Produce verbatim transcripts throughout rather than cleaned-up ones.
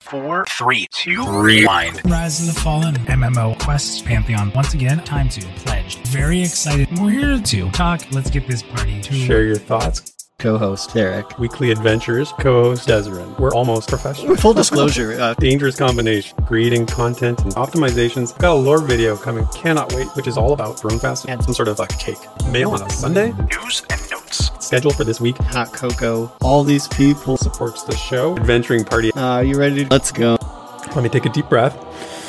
Four, three, two, rewind. Rise of the Fallen, M M O, Quest, Pantheon. Once again, time to pledge. Very excited. We're here to talk. Let's get this party to share your thoughts. Co-host Derek. Weekly Adventures, co-host Desiree. We're almost professional. Full disclosure. Uh, Dangerous combination. Creating content and optimizations. I've got a lore video coming. Cannot wait, which is all about Drone Fest and some sort of a cake. Mail on a Sunday. News and notes. Schedule for this week. Hot cocoa. All these people. Supports the show. Adventuring party. Uh, you ready? Let's go. Let me take a deep breath.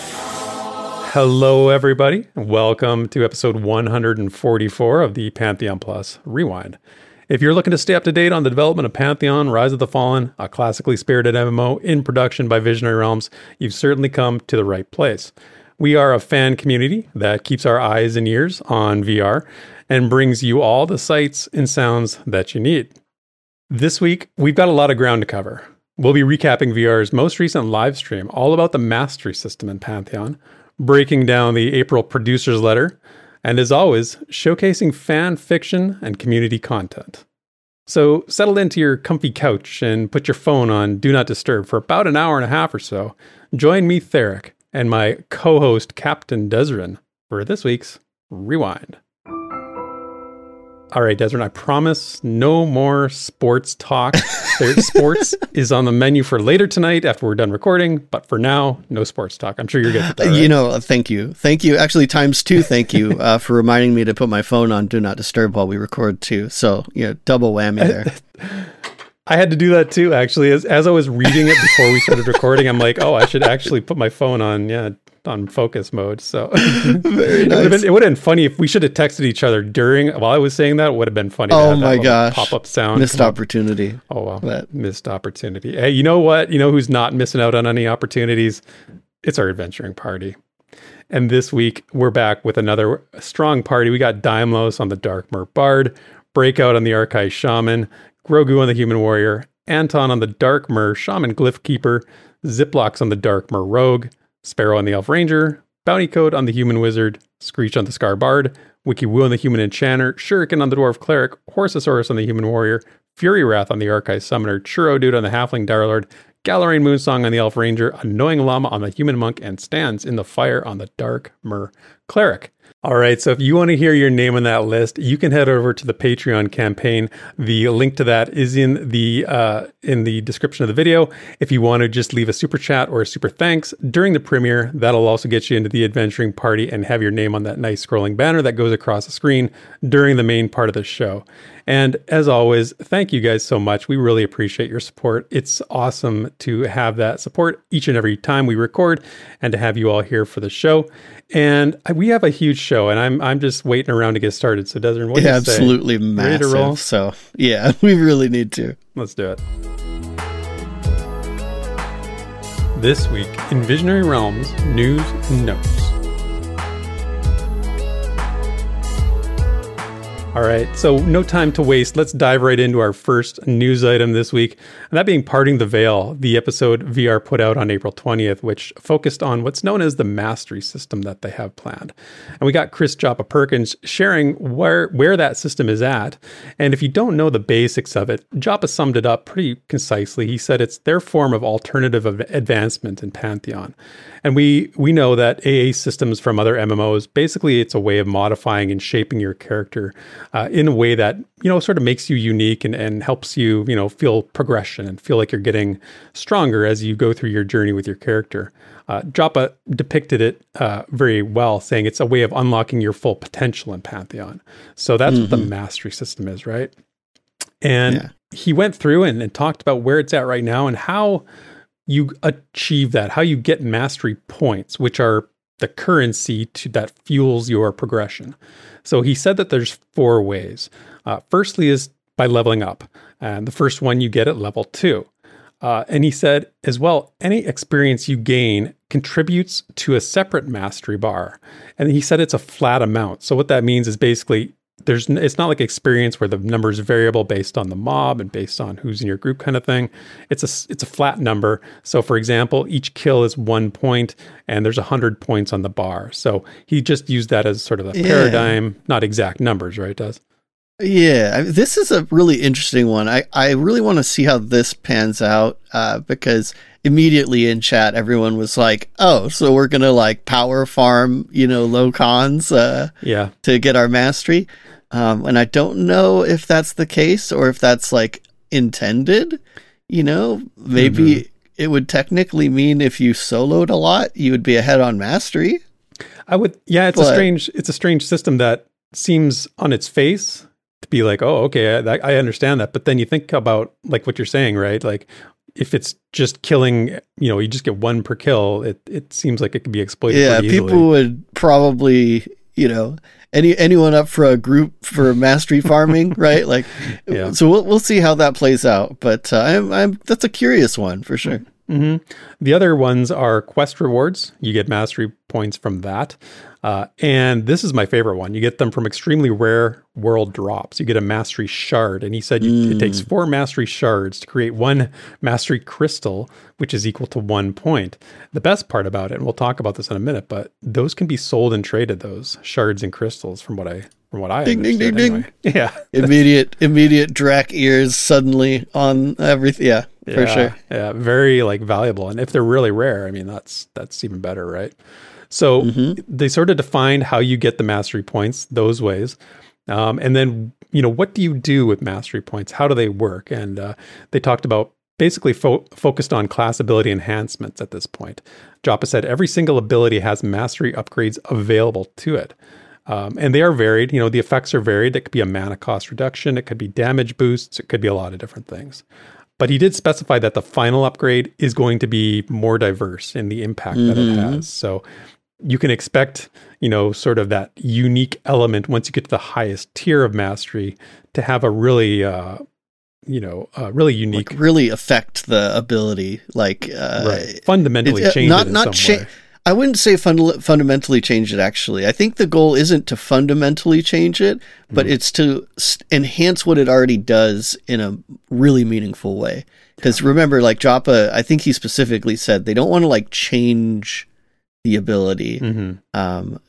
Hello, everybody. Welcome to episode one forty-four of the Pantheon Plus Rewind. If you're looking to stay up to date on the development of Pantheon, Rise of the Fallen, a classically spirited M M O in production by Visionary Realms, you've certainly come to the right place. We are a fan community that keeps our eyes and ears on V R and brings you all the sights and sounds that you need. This week, we've got a lot of ground to cover. We'll be recapping V R's most recent live stream all about the mastery system in Pantheon, breaking down the April producer's letter, and as always, showcasing fan fiction and community content. So settle into your comfy couch and put your phone on Do Not Disturb for about an hour and a half or so. Join me, Theric, and my co-host, Captain Desrin, for this week's Rewind. All right, Desrin, I promise no more sports talk. There, sports is on the menu for later tonight after we're done recording, but for now, no sports talk. I'm sure you're good with that, right? You know, thank you. Thank you. Actually, times two, thank you uh, for reminding me to put my phone on Do Not Disturb while we record too. So, yeah, double whammy there. I had to do that too, actually. As as I was reading it before we started recording, I'm like, oh, I should actually put my phone on, yeah, on focus mode. So Very nice. it, would it would have been funny if we should have texted each other during, while I was saying that, it would have been funny. Oh my gosh. Pop-up sound. Missed opportunity. Oh, well, But. missed opportunity. Hey, you know what? You know who's not missing out on any opportunities? It's our adventuring party. And this week, we're back with another strong party. We got Daimlos on the Darkmer Bard, Breakout on the Archive Shaman, Grogu on the Human Warrior, Anton on the Darkmer Shaman Glyph Keeper, Ziplox on the Darkmer Rogue, Sparrow on the Elf Ranger, Bounty Code on the Human Wizard, Screech on the Scar Bard, Wiki Woo on the Human Enchanter, Shuriken on the Dwarf Cleric, Horsasaurus on the Human Warrior, Fury Wrath on the Archive Summoner, Churro Dude on the Halfling Direlord, Galarain Moonsong on the Elf Ranger, Annoying Llama on the Human Monk, and Stands in the Fire on the Darkmer Cleric. All right, so if you want to hear your name on that list, you can head over to the Patreon campaign. The link to that is in the uh, in the description of the video. If you want to just leave a super chat or a super thanks during the premiere, that'll also get you into the adventuring party and have your name on that nice scrolling banner that goes across the screen during the main part of the show. And as always, thank you guys so much. We really appreciate your support. It's awesome to have that support each and every time we record and to have you all here for the show. And we have a huge show, and I'm I'm just waiting around to get started. So, Desiree, what do yeah, you say? Absolutely Ready to roll? massive. So, yeah, we really need to. Let's do it. This week in Visionary Realms News and Notes. All right, so no time to waste. Let's dive right into our first news item this week, and that being Parting the Veil, the episode V R put out on April twentieth, which focused on what's known as the mastery system that they have planned. And we got Chris Joppa Perkins sharing where, where that system is at. And if you don't know the basics of it, Joppa summed it up pretty concisely. He said it's their form of alternative of advancement in Pantheon. And we, we know that A A systems from other M M Os, basically it's a way of modifying and shaping your character Uh, in a way that, you know, sort of makes you unique and, and helps you, you know, feel progression and feel like you're getting stronger as you go through your journey with your character. Uh, Joppa depicted it uh, very well, saying it's a way of unlocking your full potential in Pantheon. So that's mm-hmm. what the mastery system is, right? And yeah. he went through and, and talked about where it's at right now and how you achieve that, how you get mastery points, which are the currency to, that fuels your progression. So he said that there's four ways. Uh, firstly is by leveling up. And the first one you get at level two. Uh, and he said as well, any experience you gain contributes to a separate mastery bar. And he said it's a flat amount. So what that means is basically there's it's not like experience where the number is variable based on the mob and based on who's in your group kind of thing. It's a it's a flat number. So for example, each kill is one point and there's a hundred points on the bar. So he just used that as sort of a yeah. paradigm, not exact numbers, right? Does Yeah, I mean, this is a really interesting one. I, I really want to see how this pans out uh, because immediately in chat, everyone was like, oh, so we're going to like power farm, you know, low cons uh, Yeah. to get our mastery. Um, and I don't know if that's the case or if that's like intended, you know, maybe Mm-hmm. it would technically mean if you soloed a lot, you would be ahead on mastery. I would, yeah, it's a But- strange, it's a strange system that seems on its face to be like, oh, okay, I, that, I understand that. But then you think about like what you're saying, right? Like if it's just killing, you know, you just get one per kill, it, it seems like it could be exploited Yeah, pretty easily. people would probably, you know, any anyone up for a group for mastery farming, right? Like, Yeah. so we'll we'll see how that plays out. But uh, I'm I'm that's a curious one for sure. hmm The other ones are quest rewards. You get mastery points from that. Uh, and this is my favorite one. You get them from extremely rare world drops. You get a mastery shard. And he said you, it takes four mastery shards to create one mastery crystal, which is equal to one point. The best part about it, and we'll talk about this in a minute, but those can be sold and traded, those shards and crystals from what I from what I Ding, ding, understood ding, anyway. Yeah. Immediate immediate Drac ears suddenly on everything. Yeah, for Yeah, sure. Yeah, very like valuable. And if they're really rare, I mean, that's that's even better, right? So they sort of defined how you get the mastery points those ways. Um, and then, you know, what do you do with mastery points? How do they work? And uh, they talked about basically fo- focused on class ability enhancements at this point. Joppa said every single ability has mastery upgrades available to it. Um, and they are varied. You know, the effects are varied. It could be a mana cost reduction. It could be damage boosts. It could be a lot of different things. But he did specify that the final upgrade is going to be more diverse in the impact that it has. So you can expect, you know, sort of that unique element once you get to the highest tier of mastery to have a really, uh, you know, uh, really unique, Like really affect the ability, like uh, right, fundamentally it's, uh, change not it in not some cha- way. I wouldn't say funda- fundamentally change it. Actually, I think the goal isn't to fundamentally change it, but Mm. it's to s- enhance what it already does in a really meaningful way. Because remember, like Joppa, I think he specifically said they don't want to like change the ability, hmm um,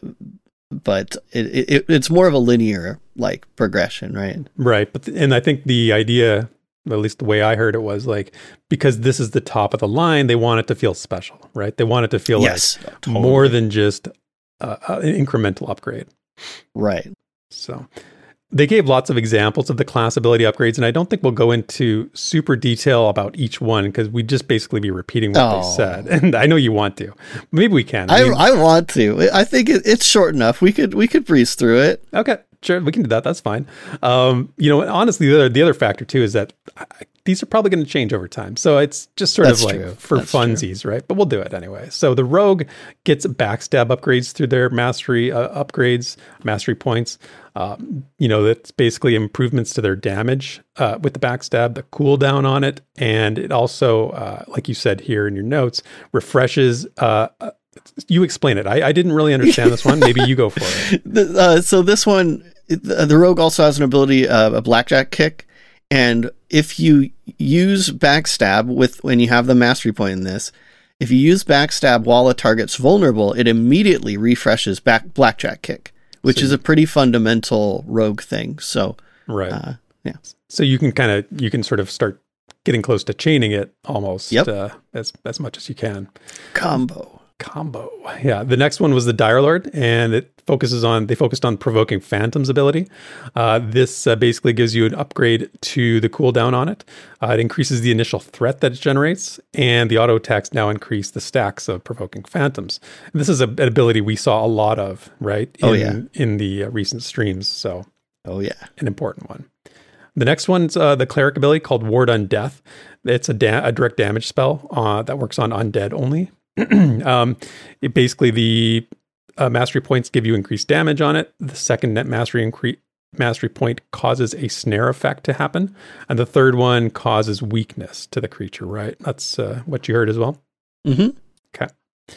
but it, it it's more of a linear like progression, right? Right. But, th- and I think the idea, at least the way I heard it, was like, because this is the top of the line, they want it to feel special, right? They want it to feel Yes, like totally. more than just uh, uh, an incremental upgrade. Right. So they gave lots of examples of the class ability upgrades, and I don't think we'll go into super detail about each one because we'd just basically be repeating what Oh. they said. And I know you want to. Maybe we can. I, mean, I want to. I think it, it's short enough. We could we could breeze through it. okay, sure, we can do that. That's fine. Um, you know, and honestly, the other the other factor too is that I, these are probably going to change over time. So it's just sort That's of like true. for That's true. funsies, right? But we'll do it anyway. So the rogue gets backstab upgrades through their mastery uh, upgrades, mastery points. Um, you know, that's basically improvements to their damage uh, with the backstab, the cooldown on it. And it also, uh, like you said here in your notes, refreshes. Uh, uh, you explain it. I, I didn't really understand this one. Maybe you go for it. The, uh, so this one, the, the rogue also has an ability, uh, a blackjack kick, and if you use backstab with when you have the mastery point in this, if you use backstab while a target's vulnerable, it immediately refreshes back blackjack kick, which So is a pretty fundamental rogue thing. So Right. uh, yeah, So you can kind of, you can sort of start getting close to chaining it almost Yep. uh, as, as much as you can. combo. Combo. Yeah. The next one was the Dire Lord, and it focuses on, they focused on provoking Phantom's ability. Uh, this uh, basically gives you an upgrade to the cooldown on it. Uh, it increases the initial threat that it generates, and the auto attacks now increase the stacks of provoking Phantoms. This is a, an ability we saw a lot of, right? In, Oh, yeah. In the uh, recent streams. So Oh yeah. an important one. The next one's uh, the cleric ability called Ward on Death. It's a, da- a direct damage spell uh, that works on undead only. um, it basically the uh, mastery points give you increased damage on it. The second net mastery incre- mastery point causes a snare effect to happen, and the third one causes weakness to the creature. Right? That's uh, what you heard as well. Mm-hmm. Okay.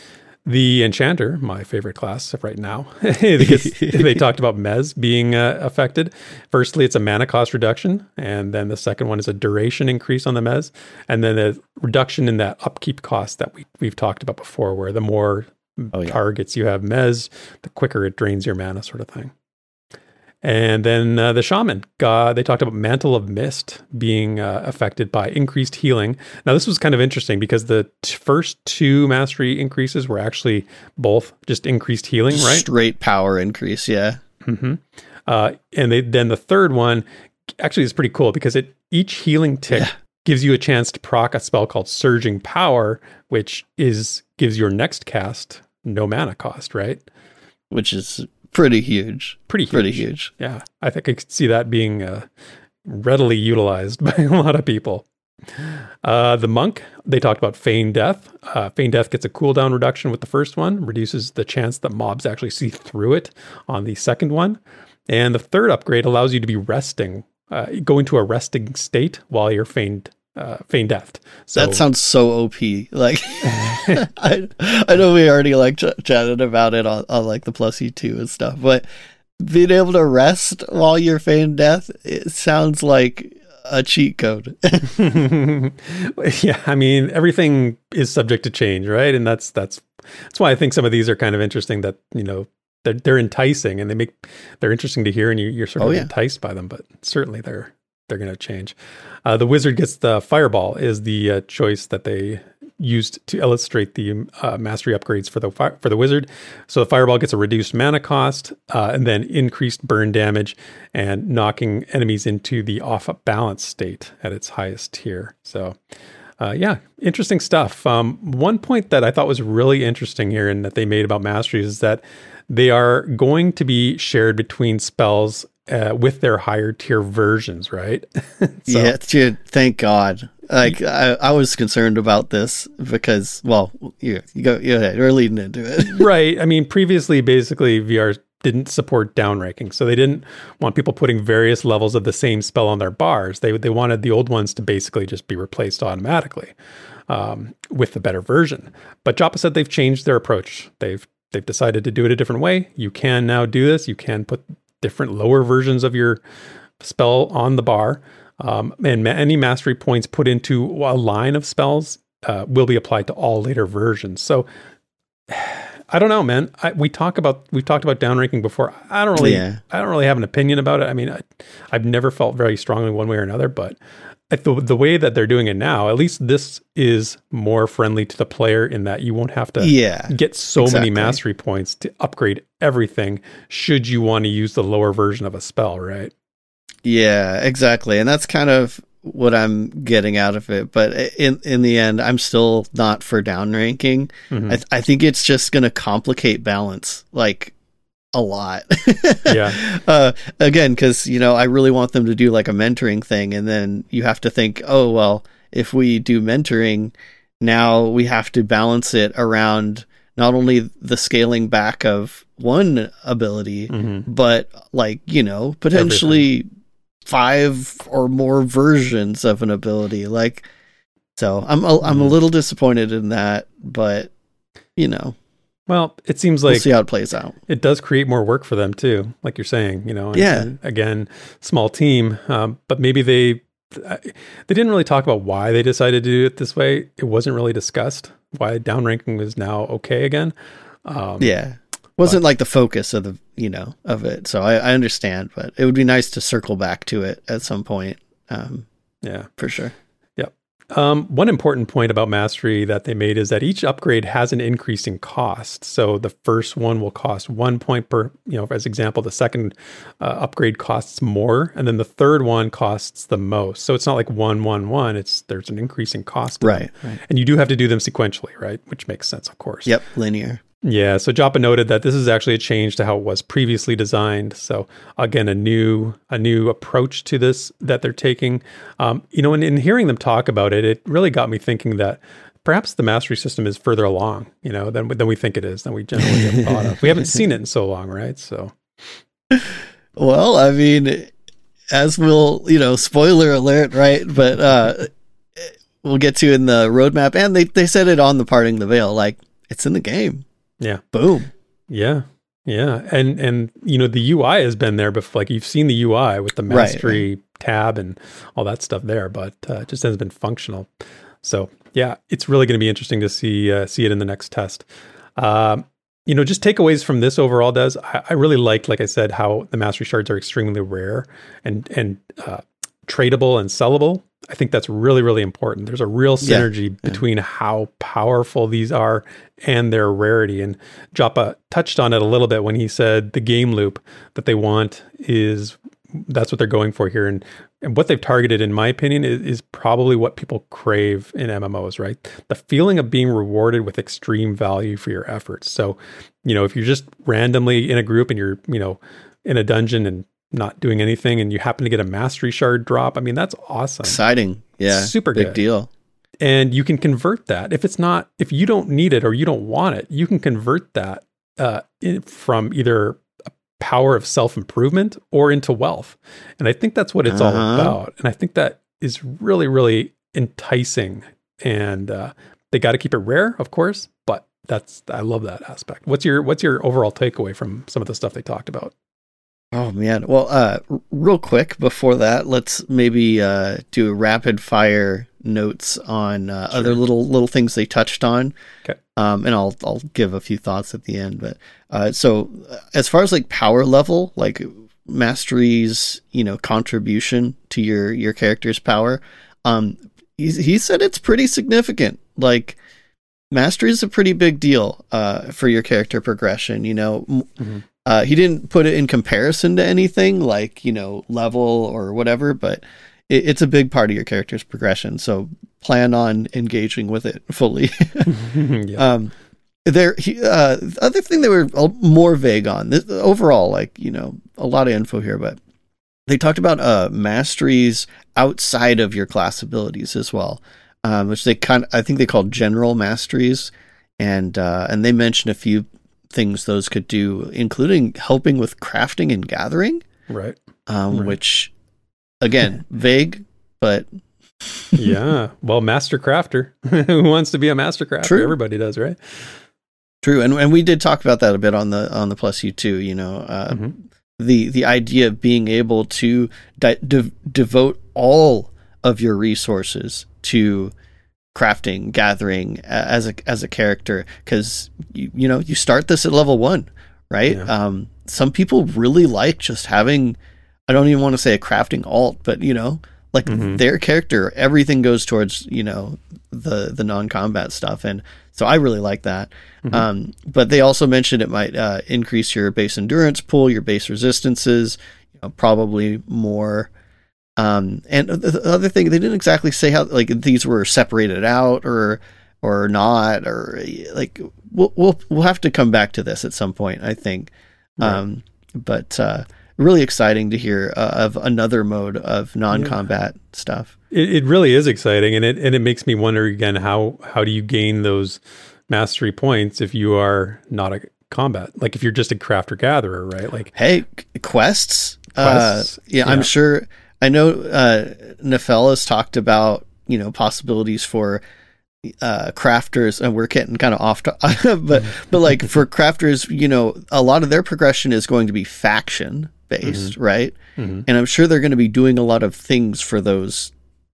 The Enchanter, my favorite class right now, because they talked about Mez being uh, affected. Firstly, it's a mana cost reduction, and then the second one is a duration increase on the Mez, and then a reduction in that upkeep cost that we, we've talked about before, where the more Oh, yeah. targets you have Mez, the quicker it drains your mana sort of thing. And then uh, the shaman, uh, they talked about Mantle of Mist being uh, affected by increased healing. Now, this was kind of interesting because the t- first two mastery increases were actually both just increased healing, right? Straight power increase, yeah. Mm-hmm. Uh, and they, then the third one actually is pretty cool because it each healing tick yeah. gives you a chance to proc a spell called Surging Power, which is gives your next cast no mana cost, right? Which is pretty huge. Pretty huge. Pretty huge. Yeah. I think I could see that being uh, readily utilized by a lot of people. Uh, the monk, they talked about Feign Death. Uh, Feign Death gets a cooldown reduction with the first one, reduces the chance that mobs actually see through it on the second one. And the third upgrade allows you to be resting, uh, go into a resting state while you're feigned Uh, Feign Death. So that sounds so O P. Like, I, I know we already like ch- chatted about it on, on like the plus E two and stuff, but being able to rest while you're Feign Death, it sounds like a cheat code. Yeah, I mean, everything is subject to change, right? And that's that's that's why I think some of these are kind of interesting. That you know they're, they're enticing and they make they're interesting to hear, and you, you're sort of oh, yeah. enticed by them. But certainly they're. They're going to change. Uh, the wizard gets the fireball is the uh, choice that they used to illustrate the uh, mastery upgrades for the fi- for the wizard. So the fireball gets a reduced mana cost uh, and then increased burn damage and knocking enemies into the off balance state at its highest tier. So uh, yeah, interesting stuff. Um, one point that I thought was really interesting here and that they made about masteries is that they are going to be shared between spells Uh, with their higher tier versions, right? So. Yeah, dude, thank God. Like I, I was concerned about this because, well, you, you go, you ahead, we're leading into it, right? I mean, previously, basically, V R didn't support downranking, so they didn't want people putting various levels of the same spell on their bars. They they wanted the old ones to basically just be replaced automatically um, with the better version. But Joppa said they've changed their approach. They've they've decided to do it a different way. You can now do this. You can put different lower versions of your spell on the bar. Um, and ma- any mastery points put into a line of spells uh, will be applied to all later versions. So I don't know, man. I, we talk about, we've talked about downranking before. I don't really, yeah. I don't really have an opinion about it. I mean, I, I've never felt very strongly one way or another, but I, the, the way that they're doing it now, at least this is more friendly to the player in that you won't have to yeah, get so exactly. many mastery points to upgrade everything should you want to use the lower version of a spell, right? Yeah, exactly. And that's kind of what I'm getting out of it. But in in the end, I'm still not for downranking. Mm-hmm. I, th- I think it's just going to complicate balance, like, a lot. Yeah. Uh, again, because, you know, I really want them to do like a mentoring thing. And then you have to think, oh, well, if we do mentoring, now we have to balance it around not only the scaling back of one ability, mm-hmm. but like, you know, potentially everything. Five or more versions of an ability. Like, so I'm a, I'm a little disappointed in that, but you know, well, it seems like we'll see how it plays out. It does create more work for them too, like you're saying, you know, and, yeah. and again, small team, um, but maybe they, they didn't really talk about why they decided to do it this way. It wasn't really discussed why downranking was now okay again. Um, yeah. Wasn't but, like the focus of the, you know, of it. So I, I understand, but it would be nice to circle back to it at some point. Um, yeah, for sure. Yep. Um, one important point about mastery that they made is that each upgrade has an increasing cost. So the first one will cost one point per, you know, as example, the second uh, upgrade costs more, and then the third one costs the most. So it's not like one, one, one. It's there's an increasing cost. Right, right. And you do have to do them sequentially, right? Which makes sense, of course. Yep, linear. Yeah, so Joppa noted that this is actually a change to how it was previously designed. So again, a new a new approach to this that they're taking. Um, you know, and in hearing them talk about it, it really got me thinking that perhaps the mastery system is further along, you know, than than we think it is, than we generally have thought of. We haven't seen it in so long, right? So, well, I mean, as we'll, you know, spoiler alert, right? But uh, we'll get to in the roadmap, and they they said it on the Parting the Veil, like it's in the game. Yeah. Boom. Yeah. Yeah. And, and, you know, the U I has been there before, like you've seen the U I with the mastery right, right. tab and all that stuff there, but uh, it just hasn't been functional. So yeah, it's really going to be interesting to see, uh, see it in the next test. Um, you know, just takeaways from this overall does, I, I really like, like I said, how the mastery shards are extremely rare and, and uh, tradable and sellable. I think that's really, really important. There's a real synergy yeah. between yeah. how powerful these are and their rarity. And Joppa touched on it a little bit when he said the game loop that they want is, that's what they're going for here. And, and what they've targeted, in my opinion, is, is probably what people crave in M M Os, right? The feeling of being rewarded with extreme value for your efforts. So, you know, if you're just randomly in a group and you're, you know, in a dungeon and not doing anything and you happen to get a mastery shard drop, I mean, that's awesome. Exciting. Yeah. Super big good. deal. And you can convert that. If it's not, if you don't need it or you don't want it, you can convert that uh, in, from either a power of self-improvement or into wealth. And I think that's what it's uh-huh. all about. And I think that is really, really enticing. And uh, they got to keep it rare, of course, but that's, I love that aspect. What's your, what's your overall takeaway from some of the stuff they talked about? Oh man. Well, uh, r- real quick before that, let's maybe uh, do a rapid fire notes on uh, sure. other little little things they touched on. Okay. Um, and I'll I'll give a few thoughts at the end. But uh, so as far as like power level, like mastery's, you know, contribution to your your character's power, um, he he said it's pretty significant. Like mastery is a pretty big deal uh, for your character progression. You know. Mm-hmm. Uh, he didn't put it in comparison to anything like, you know, level or whatever, but it, it's a big part of your character's progression. So plan on engaging with it fully. yeah. Um, there, he, uh, the other thing they were more vague on this, overall, like, you know, a lot of info here, but they talked about uh, masteries outside of your class abilities as well, um, which they kind of, I think they called general masteries. And, uh, and they mentioned a few things those could do, including helping with crafting and gathering, right? Um, right. Which, again, vague, but yeah. Well, master crafter. Who wants to be a master crafter? True. Everybody does, right? True, and and we did talk about that a bit on the on the Plus U too. You know, uh, mm-hmm. the the idea of being able to di- de- devote all of your resources to crafting, gathering as a as a character, because you you know you start this at level one, right? Yeah. Um, some people really like just having, I don't even want to say a crafting alt, but you know, like mm-hmm. their character, everything goes towards you know the the non-combat stuff, and so I really like that. Mm-hmm. Um, but they also mentioned it might uh, increase your base endurance pool, your base resistances, you know, probably more. Um, and the other thing, they didn't exactly say how like these were separated out or or not, or like we'll we'll we'll have to come back to this at some point, I think. Right. Um, but uh, really exciting to hear uh, of another mode of non-combat yeah. stuff. It, it really is exciting, and it and it makes me wonder again how how do you gain those mastery points if you are not a combat, like if you're just a crafter gatherer, right? Like hey, quests. quests uh, yeah, yeah, I'm sure. I know uh, Nefel has talked about, you know, possibilities for uh, crafters, and we're getting kind of off, to, but but like for crafters, you know, a lot of their progression is going to be faction based, mm-hmm. right? Mm-hmm. And I'm sure they're going to be doing a lot of things for those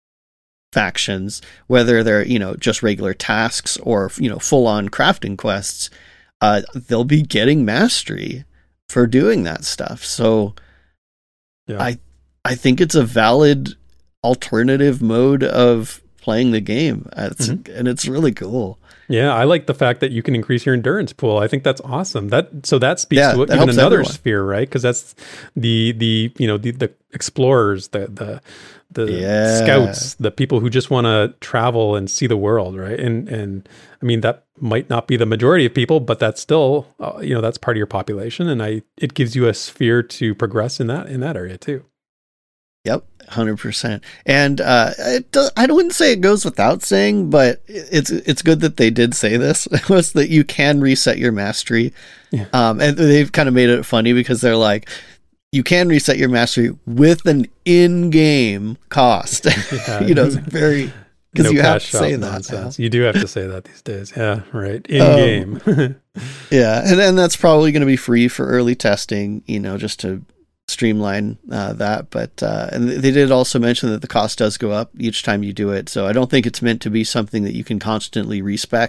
factions, whether they're, you know, just regular tasks or, you know, full on crafting quests. Uh, they'll be getting mastery for doing that stuff. So yeah. I. I think it's a valid alternative mode of playing the game. It's, mm-hmm. And it's really cool. Yeah, I like the fact that you can increase your endurance pool. I think that's awesome. That so that speaks yeah, to that even another everyone. sphere, right? Because that's the the you know the, the explorers, the the the yeah. scouts, the people who just want to travel and see the world, right? And and I mean that might not be the majority of people, but that's still uh, you know that's part of your population, and I it gives you a sphere to progress in that in that area too. Yep, one hundred percent. And uh, it does, I wouldn't say it goes without saying, but it's it's good that they did say this, was that you can reset your mastery. Yeah. Um, and they've kind of made it funny because they're like, you can reset your mastery with an in-game cost. Yeah. You know, it's very... Because no you have to say that. You do have to say that these days. Yeah, right. In-game. Um, yeah, and, and that's probably going to be free for early testing, you know, just to... streamline uh, that, but uh, and they did also mention that the cost does go up each time you do it. So I don't think it's meant to be something that you can constantly respec.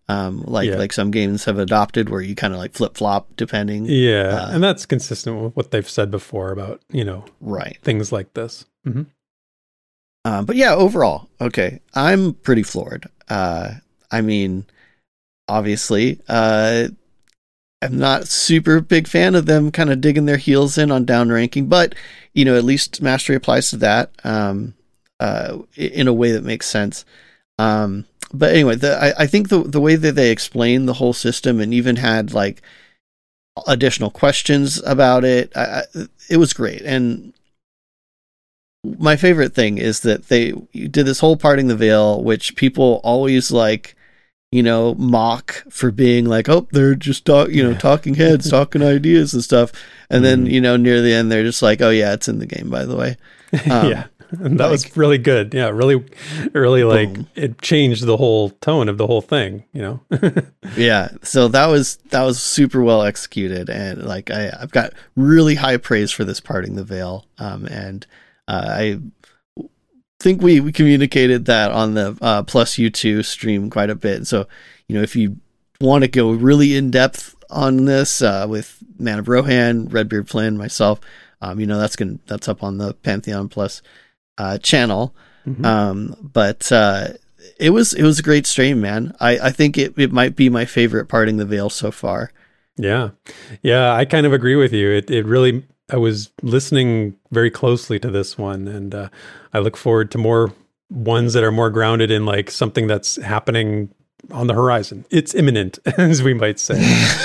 Um, like Yeah. like some games have adopted where you kind of like flip flop depending. Yeah, Uh, and that's consistent with what they've said before about, you know, right. things like this. hmm Um, but yeah, overall, okay, I'm pretty floored. Uh, I mean, obviously, uh, I'm not super big fan of them kind of digging their heels in on down ranking, but you know, at least mastery applies to that um, uh, in a way that makes sense. Um, but anyway, the, I, I think the the way that they explained the whole system and even had like additional questions about it, I, I, it was great. And my favorite thing is that they did this whole parting the veil, which people always like, you know, mock for being like, oh, they're just talk, you know, Yeah. talking heads, talking ideas and stuff. And then, Mhm. you know, near the end, they're just like, oh yeah, it's in the game, by the way. Um, yeah, and that like- was really good. Yeah, really, really like Boom. it changed the whole tone of the whole thing. You know. Yeah. So that was, that was super well executed. And like, I, I've got really high praise for this parting the veil. Um, and uh, I think we, we communicated that on the uh, Plus U two stream quite a bit. So, you know, if you want to go really in depth on this uh, with Man of Rohan, Redbeard Flynn, myself, um, you know, that's going to that's up on the Pantheon Plus uh, channel. Mhm. Um, but uh, it was it was a great stream, man. I, I think it, it might be my favorite parting the veil so far. Yeah. Yeah, I kind of agree with you. It it really I was listening very closely to this one, and uh, I look forward to more ones that are more grounded in like something that's happening on the horizon. It's imminent, as we might say.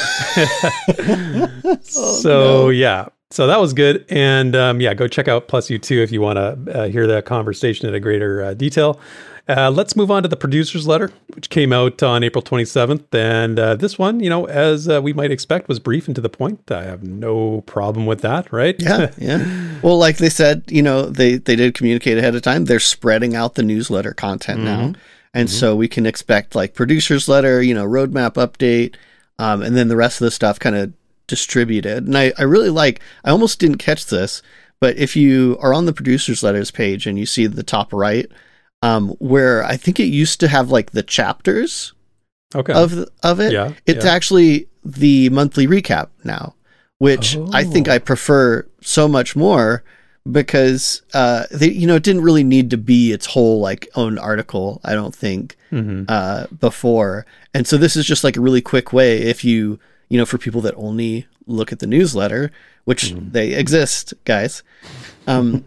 so no. yeah. So that was good. And um, yeah, go check out Plus U two if you want to uh, hear that conversation in a greater uh, detail. Uh, let's move on to the producer's letter, which came out on April twenty-seventh. And uh, this one, you know, as uh, we might expect, was brief and to the point. I have no problem with that, right? Yeah, yeah. Well, like they said, you know, they, they did communicate ahead of time. They're spreading out the newsletter content now. And so we can expect like producer's letter, you know, roadmap update, um, and then the rest of the stuff kind of distributed. And I, I really like, I almost didn't catch this, but if you are on the producer's letters page and you see the top right, um, where I think it used to have like the chapters Okay. of of it, Yeah, it's yeah. actually the monthly recap now, which I think Oh. I prefer so much more because uh they, you know, it didn't really need to be its whole like own article, I don't think, Mhm. uh before. And so this is just like a really quick way if you you know, for people that only look at the newsletter, which they exist, guys. Um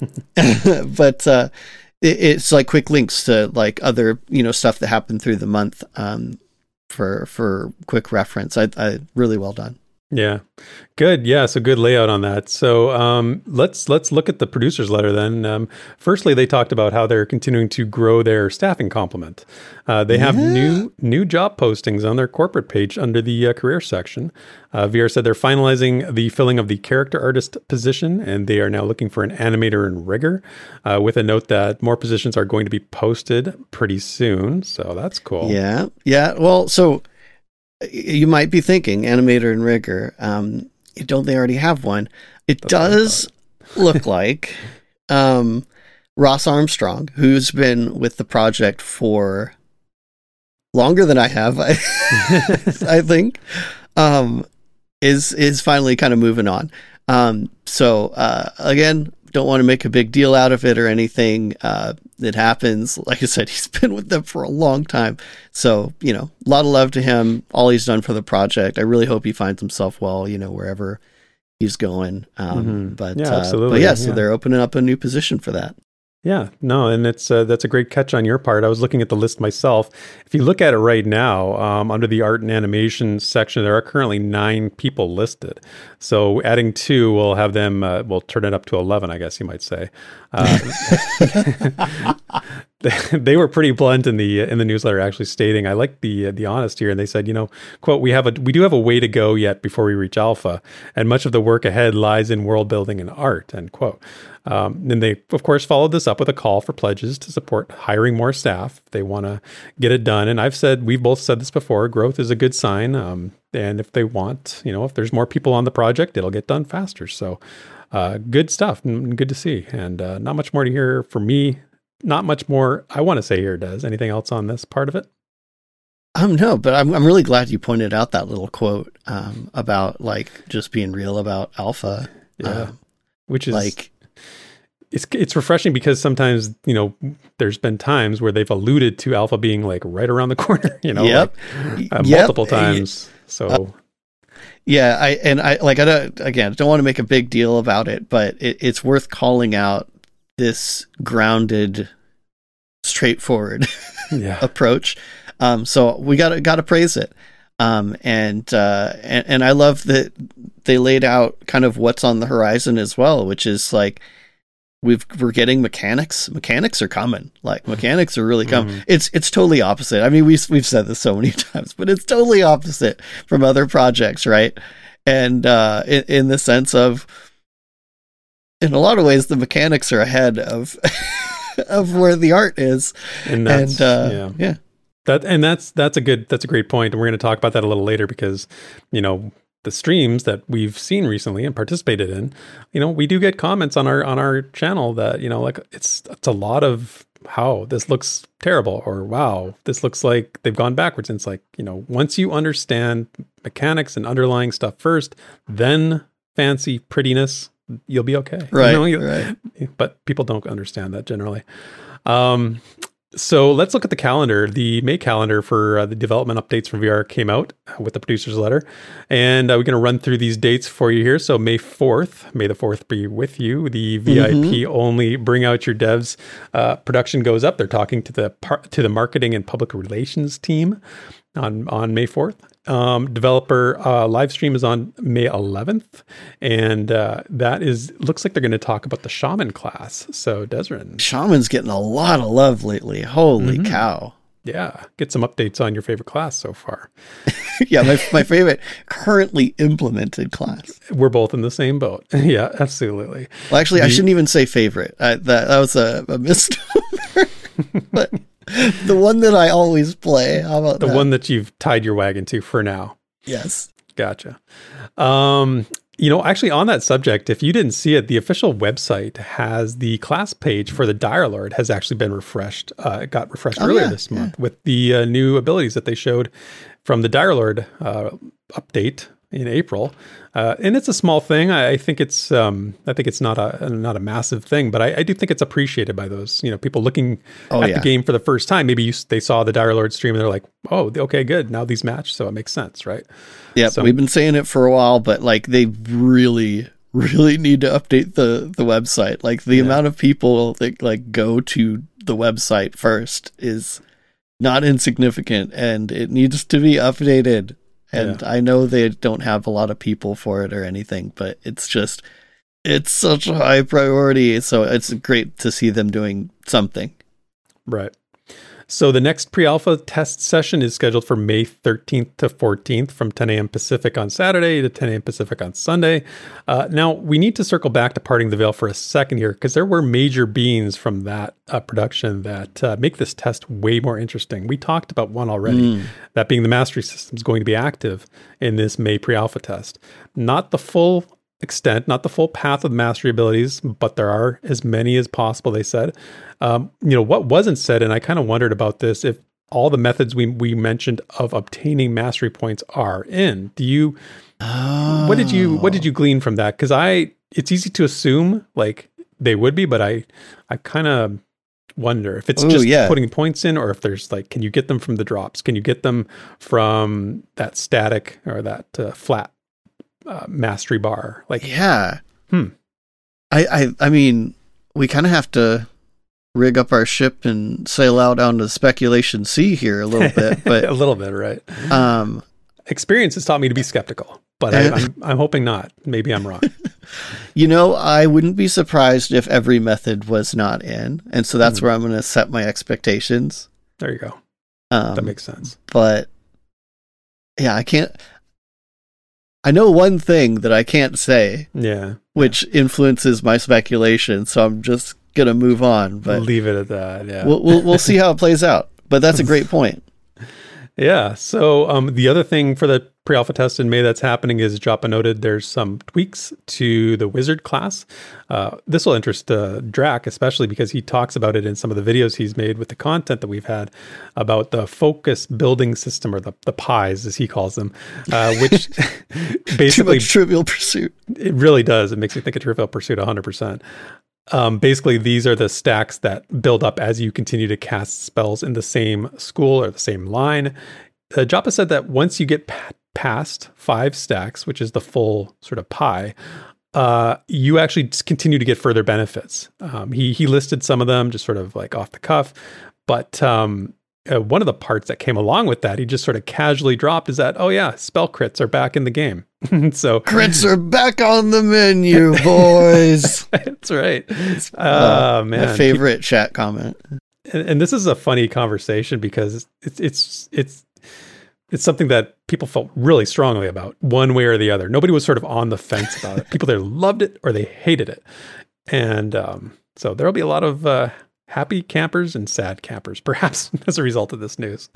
but uh it, it's like quick links to like other, you know, stuff that happened through the month, um for for quick reference. I, I really well done. Yeah. Good. Yeah. So good layout on that. So um, let's let's look at the producer's letter then. Um, firstly, they talked about how they're continuing to grow their staffing complement. Uh, they have Yeah. new new job postings on their corporate page under the uh, career section. Uh, V R said they're finalizing the filling of the character artist position, and they are now looking for an animator and rigger, uh, with a note that more positions are going to be posted pretty soon. So that's cool. Yeah. Yeah. Well, so y- you might be thinking animator and rigger. Um, don't they already have one? It That's what I does look like um, Ross Armstrong, who's been with the project for longer than I have, I, I think, um, is is finally kind of moving on. Um, so uh, again, don't want to make a big deal out of it or anything. Uh, it happens. Like I said, he's been with them for a long time. So, you know, a lot of love to him, all he's done for the project. I really hope he finds himself well, you know, wherever he's going. Um, Mhm. but, Yeah, uh, absolutely. but yeah, so Yeah. they're opening up a new position for that. Yeah, no, and it's uh, that's a great catch on your part. I was looking at the list myself. If you look at it right now, um, under the art and animation section, there are currently nine people listed. So adding two will have them, uh, we'll turn it up to eleven, I guess you might say. Uh, they, they were pretty blunt in the in the newsletter, actually stating, I like the the honest here, and they said, you know, quote, we have a we do have a way to go yet before we reach alpha, and much of the work ahead lies in world building and art, end quote. Um, and they, of course, followed this up with a call for pledges to support hiring more staff. They want to get it done. And I've said, we've both said this before, growth is a good sign. Um, and if they want, you know, if there's more people on the project, it'll get done faster. So uh, good stuff and good to see. And uh, not much more to hear from me. Not much more I want to say here, Des. Anything else on this part of it? Um, no, but I'm I'm really glad you pointed out that little quote um, about like just being real about alpha. Yeah, um, which is like it's it's refreshing because sometimes, you know, there's been times where they've alluded to alpha being like right around the corner, you know, Yep. like, uh, Yep. multiple times. So Uh, yeah, I and I like I don't again don't want to make a big deal about it, but it, it's worth calling out this grounded, straightforward yeah, approach. Um, so we got to got to praise it. Um, and, uh, and and I love that they laid out kind of what's on the horizon as well, which is like we've we're getting mechanics. Mechanics are coming. Like mechanics are really coming. Mhm. It's it's totally opposite. I mean, we we've said this so many times, but it's totally opposite from other projects, right? And uh, in, in the sense of, in a lot of ways, the mechanics are ahead of of where the art is. and that's and uh, yeah. yeah. That and that's that's a good that's a great point, and we're going to talk about that a little later because, you know, the streams that we've seen recently and participated in, you know, we do get comments on our on our channel that, you know, like it's it's a lot of how this looks terrible, or wow, this looks like they've gone backwards. And it's like, you know, once you understand mechanics and underlying stuff first, then fancy prettiness, you'll be okay. Right, You know, you- right. But people don't understand that generally. Um, So let's look at the calendar. The May calendar for uh, the development updates from V R came out with the producer's letter. And uh, we're going to run through these dates for you here. So May fourth, May the fourth be with you. The V I P mm-hmm. only Bring Out Your Devs uh, production goes up. They're talking to the par- to the marketing and public relations team on, on May fourth. Um, developer uh, live stream is on May eleventh, and uh, that is looks like they're going to talk about the shaman class. So Desrin, Shaman's getting a lot of love lately. Holy Mhm. cow! yeah, get some updates on your favorite class so far. Yeah, my my favorite currently implemented class. We're both in the same boat. Yeah, absolutely. Well, actually, The- I shouldn't even say favorite. I, that that was a, a misnomer. But the one that I always play. How about The that? one that you've tied your wagon to for now. Yes. Gotcha. Um, you know, actually, on that subject, if you didn't see it, the official website has the class page for the Dire Lord has actually been refreshed. Uh, it got refreshed Oh, earlier yeah, this month with the uh, new abilities that they showed from the Dire Lord uh, update in April. Uh, and it's a small thing. I, I think it's um, I think it's not a not a massive thing, but I, I do think it's appreciated by those, you know, people looking Oh, at yeah. the game for the first time. Maybe you, s- they saw the Dire Lord stream and they're like, oh, okay, good. Now these match, so it makes sense, right? Yeah, So- we've been saying it for a while, but like they really, really need to update the the website. Like the Yeah. amount of people that like go to the website first is not insignificant, and it needs to be updated. And Yeah. I know they don't have a lot of people for it or anything, but it's just it's such a high priority. So it's great to see them doing something. Right. So the next pre-alpha test session is scheduled for May thirteenth to fourteenth from ten a.m. Pacific on Saturday to ten a.m. Pacific on Sunday. Uh, now, we need to circle back to Parting the Veil for a second here because there were major beans from that uh, production that uh, make this test way more interesting. We talked about one already, Mm. that being the mastery system is going to be active in this May pre-alpha test. Not the full extent, not the full path of mastery abilities, but there are as many as possible, they said. Um, you know, what wasn't said, and I kind of wondered about this, if all the methods we, we mentioned of obtaining mastery points are in. Do you, Oh. what did you, what did you glean from that? Because I, it's easy to assume like they would be, but I, I kind of wonder if it's Ooh, just yeah. putting points in, or if there's like, can you get them from the drops? Can you get them from that static or that uh, flat uh, mastery bar? Like, Yeah. Hmm. I, I I mean, we kind of have to rig up our ship and sail out onto speculation sea here a little bit, a but little bit, right? um, Experience has taught me to be skeptical, but I, I'm, I'm hoping not. Maybe I'm wrong. you know, I wouldn't be surprised if every method was not in, and so that's Hmm. where I'm going to set my expectations. There you go. Um, That makes sense. But yeah, I can't. I know one thing that I can't say, Yeah. which influences my speculation, so I'm just gonna move on. But Leave it at that. Yeah. we'll we'll, we'll see how it plays out. But that's a great point. Yeah. So um, the other thing for the pre-alpha test in May that's happening is Joppa noted there's some tweaks to the wizard class. Uh, this will interest uh, Drac, especially because he talks about it in some of the videos he's made with the content that we've had about the focus building system, or the, the pies, as he calls them, uh, which basically... Too much Trivial Pursuit. It really does. It makes me think of Trivial Pursuit one hundred percent. Um, basically, these are the stacks that build up as you continue to cast spells in the same school or the same line. Uh, Joppa said that once you get pa- past five stacks, which is the full sort of pie, uh, you actually just continue to get further benefits. Um, he he listed some of them just sort of like off the cuff, but um, uh, one of the parts that came along with that, he just sort of casually dropped, is that, oh yeah, spell crits are back in the game. So crits are back on the menu, boys. That's right. Oh, uh, man. My favorite chat comment. And, and this is a funny conversation because it's it's it's it's something that people felt really strongly about, one way or the other. Nobody was sort of on the fence about it. People either loved it or they hated it. And um, so there'll be a lot of uh, happy campers and sad campers, perhaps, as a result of this news.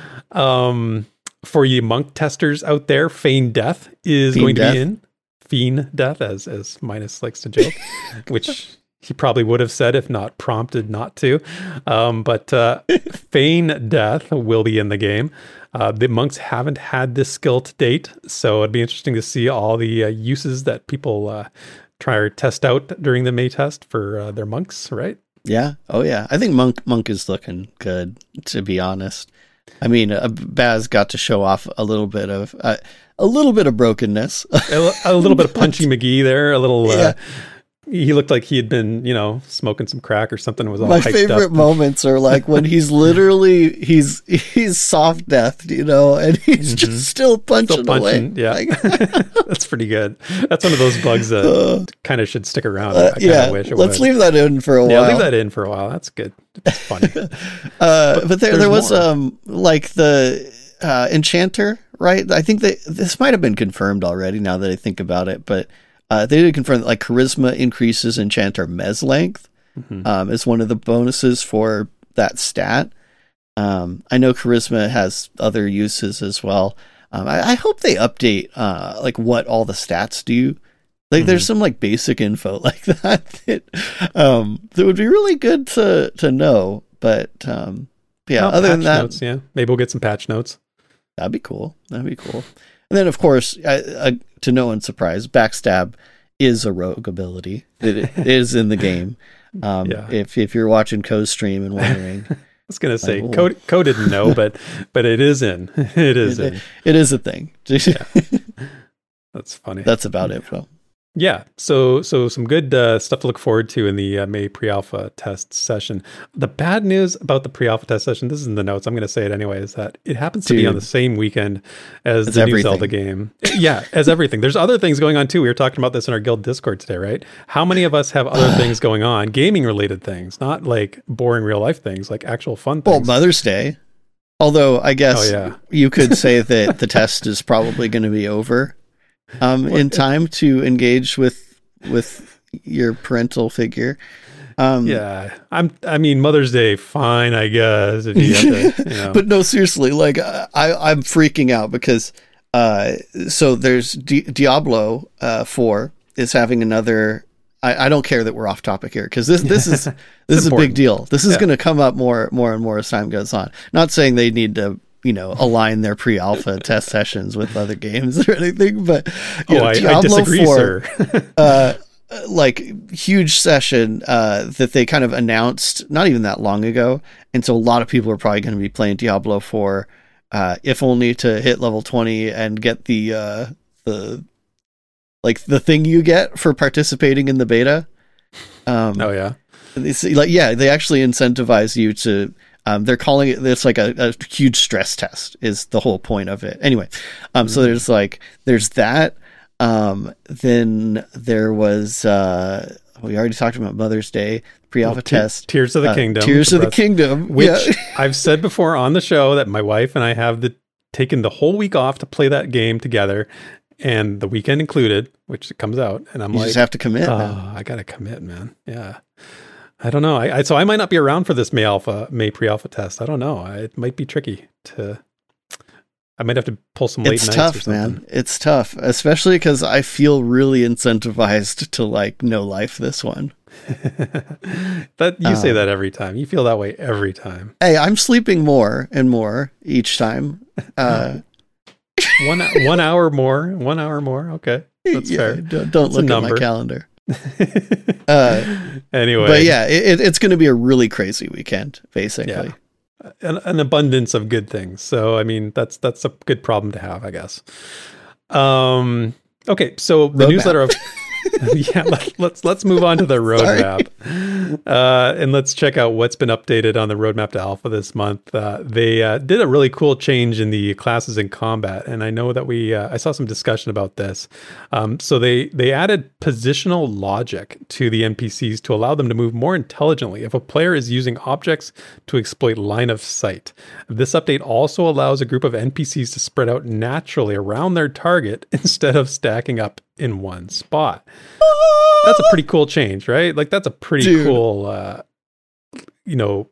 Um, for you monk testers out there, Feign Death is Feign going to Death. be in. Feign Death, as as Minus likes to joke, which he probably would have said if not prompted not to. Um, but uh, Feign Death will be in the game. Uh, the monks haven't had this skill to date, so it'd be interesting to see all the uh, uses that people uh, try or test out during the May test for uh, their monks, right? Yeah. Oh, yeah. I think Monk Monk is looking good, to be honest. I mean, uh, Baz got to show off a little bit of uh, a little bit of brokenness, a, a little bit of Punchy McGee there. A little. Yeah. Uh, he looked like he had been, you know, smoking some crack or something. And was all My hyped favorite up. moments are like when he's literally he's he's soft death, you know, and he's Mm-hmm. just still punching, Still punching, away. yeah. Like, That's pretty good. That's one of those bugs that Uh, kind of should stick around. uh, I kind of yeah. wish it Let's would. leave that in for a Yeah, while. leave that in for a while. That's good. It's funny. Uh, but, there, there's there was more. um like the uh, Enchanter, right? I think that this might have been confirmed already. Now that I think about it, but uh, they did confirm that like Charisma increases Enchanter Mez length Mhm. um, as one of the bonuses for that stat. Um, I know Charisma has other uses as well. Um, I, I hope they update uh, like what all the stats do. Like, there's some like basic info like that that um, that would be really good to to know. But um, yeah, Well, other than patch that, notes, yeah. Maybe we'll get some patch notes. that'd be cool. That'd be cool. And then, of course, I, I, to no one's surprise, Backstab is a rogue ability. It, it is in the game. Um, Yeah. If if you're watching Co's stream and wondering, I was gonna say, Like, Code Co didn't know, but but it is in. It is it, in. it is a thing. That's funny. That's about it, though. Yeah, so so some good uh, stuff to look forward to in the uh, May pre-alpha test session. The bad news about the pre-alpha test session, this is in the notes, I'm going to say it anyway, is that it happens to be Dude. on the same weekend as It's the new everything. Zelda game. Yeah, as everything. There's other things going on too. We were talking about this in our guild Discord today, right? How many of us have other things going on, gaming-related things, not like boring real-life things, like actual fun Well, things? Mother's Day. Although I guess Oh, yeah. you could say that the test is probably going to be over um, in time to engage with with your parental figure. Um, Yeah, I'm. I mean, Mother's Day, fine, I guess. If you have to, you know. But no, seriously, like I, I'm freaking out because uh, so there's Di- Diablo uh, four is having another. I, I don't care that we're off topic here because this this is this is a important. big deal. This is Yeah. going to come up more more and more as time goes on. Not saying they need to you know align their pre-alpha test sessions with other games or anything, but you oh, know, I, I Diablo disagree, four, sir. uh, like huge session uh, that they kind of announced not even that long ago, and so a lot of people are probably going to be playing Diablo four, uh, if only to hit level twenty and get the uh, the like the thing you get for participating in the beta. Um, Oh yeah. it's like yeah, they actually incentivize you to. Um, they're calling it. It's like a, a huge stress test. Is the whole point of it anyway? Um, so there's like there's that. Um, then there was we already talked about Mother's Day pre-alpha Well, Te- test. Tears of the uh, Kingdom. Tears of the Breath- Kingdom, Which yeah. I've said before on the show that my wife and I have the taken the whole week off to play that game together, and the weekend included, which it comes out, and I'm You like, just have to commit. oh, man. I gotta commit, man. Yeah. I don't know. I, I so I might not be around for this May alpha, May pre-alpha test. I don't know. I, it might be tricky to I might have to pull some late It's nights. tough, or something. man. It's tough, especially because I feel really incentivized to like no life this one. That you say Um, that every time. You feel that way every time. Hey, I'm sleeping more and more each time. Uh, One one hour more. One hour more. Okay, that's yeah, fair. Don't, don't That's a look at my number. calendar. Uh, Anyway, but yeah, it, it's going to be a really crazy weekend, basically. Yeah. an, an abundance of good things. So I mean, that's that's a good problem to have, I guess. Um. Okay, so the Roadmap. newsletter of yeah, let, let's let's move on to the roadmap, uh, and let's check out what's been updated on the roadmap to alpha this month. Uh, they uh, did a really cool change in the classes in combat, and I know that we uh, I saw some discussion about this. Um, so they they added positional logic to the N P Cs to allow them to move more intelligently if a player is using objects to exploit line of sight. This update also allows a group of N P Cs to spread out naturally around their target instead of stacking up in one spot. That's a pretty cool change, right? Like that's a pretty Dude. cool, uh, you know,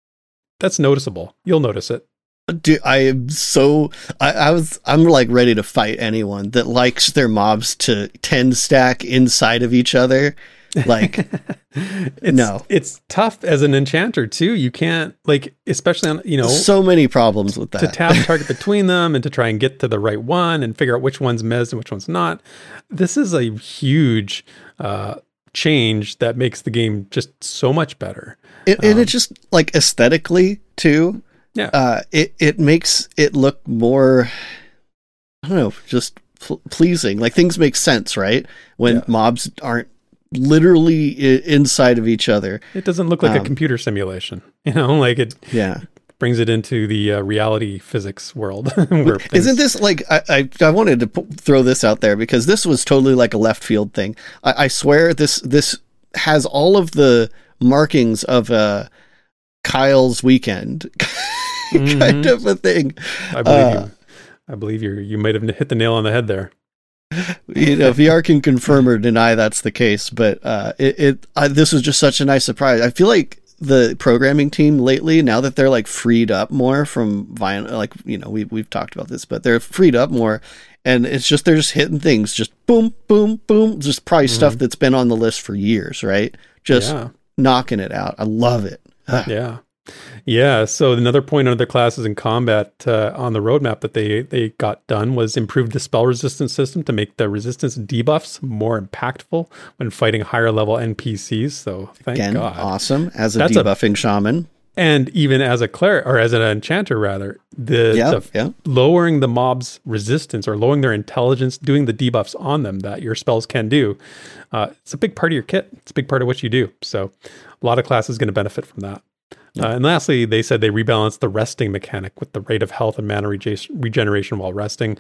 that's noticeable. You'll notice it. Dude, I am so I, I was I'm like ready to fight anyone that likes their mobs to ten stack inside of each other. Like It's, No. it's tough as an enchanter too. You can't like, especially on, you know, so many problems with that. to tap target between them and to try and get to the right one and figure out which one's mez and which one's not. This is a huge uh, change that makes the game just so much better. It, and Um, it just like aesthetically too. Yeah. Uh, it it makes it look more, I don't know, just pl- pleasing. Like things make sense, right? When Yeah. mobs aren't literally I- inside of each other. It doesn't look like a Um, computer simulation, you know, like it Yeah. brings it into the uh, reality physics world. where things- Isn't this like I, I I wanted to p- throw this out there because this was totally like a left field thing. I, I swear this this has all of the markings of a Kyle's weekend kind Mhm. of a thing. I believe uh, you. I believe you. You might have hit the nail on the head there. You know, V R can confirm or deny that's the case, but uh, it, it uh, this was just such a nice surprise. I feel like the programming team lately, now that they're like freed up more from violent, like you know, we we've talked about this, but they're freed up more, and it's just they're just hitting things, just boom, boom, boom, just probably stuff that's been on the list for years, right? Just Yeah. knocking it out. I love it. Ah, Yeah. Yeah. So another point under the classes in combat uh, on the roadmap that they, they got done was improve the spell resistance system to make the resistance debuffs more impactful when fighting higher level N P Cs. So thank Again, God. awesome as a That's a- debuffing shaman. And even as a cleric or as an enchanter rather, the, Yeah, the yeah. lowering the mob's resistance or lowering their intelligence, doing the debuffs on them that your spells can do, uh, it's a big part of your kit. It's a big part of what you do. So a lot of classes going to benefit from that. Uh, and lastly, they said they rebalanced the resting mechanic with the rate of health and mana rege- regeneration while resting.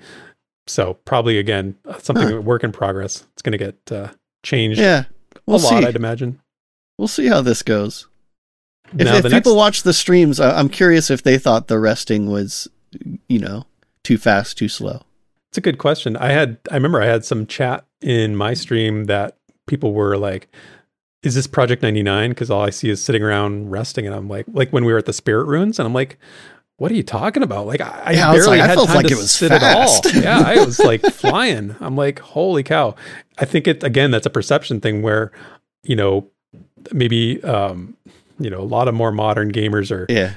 So probably, again, uh, something Huh. work in progress. It's going to get uh, changed Yeah, we'll a lot, see. I'd imagine. We'll see how this goes. If, Now, if the people next- watch the streams, I- I'm curious if they thought the resting was, you know, too fast, too slow. It's a good question. I had, I remember I had some chat in my stream that people were like, is this Project ninety-nine? Because all I see is sitting around resting. And I'm like, like when we were at the Spirit Ruins, and I'm like, what are you talking about? Like, I, I Yeah, I was barely like, I had felt time like to it was sit fast. at all. Yeah, I was like flying. I'm like, holy cow. I think it, again, that's a perception thing where, you know, maybe, um, you know, a lot of more modern gamers are Yeah.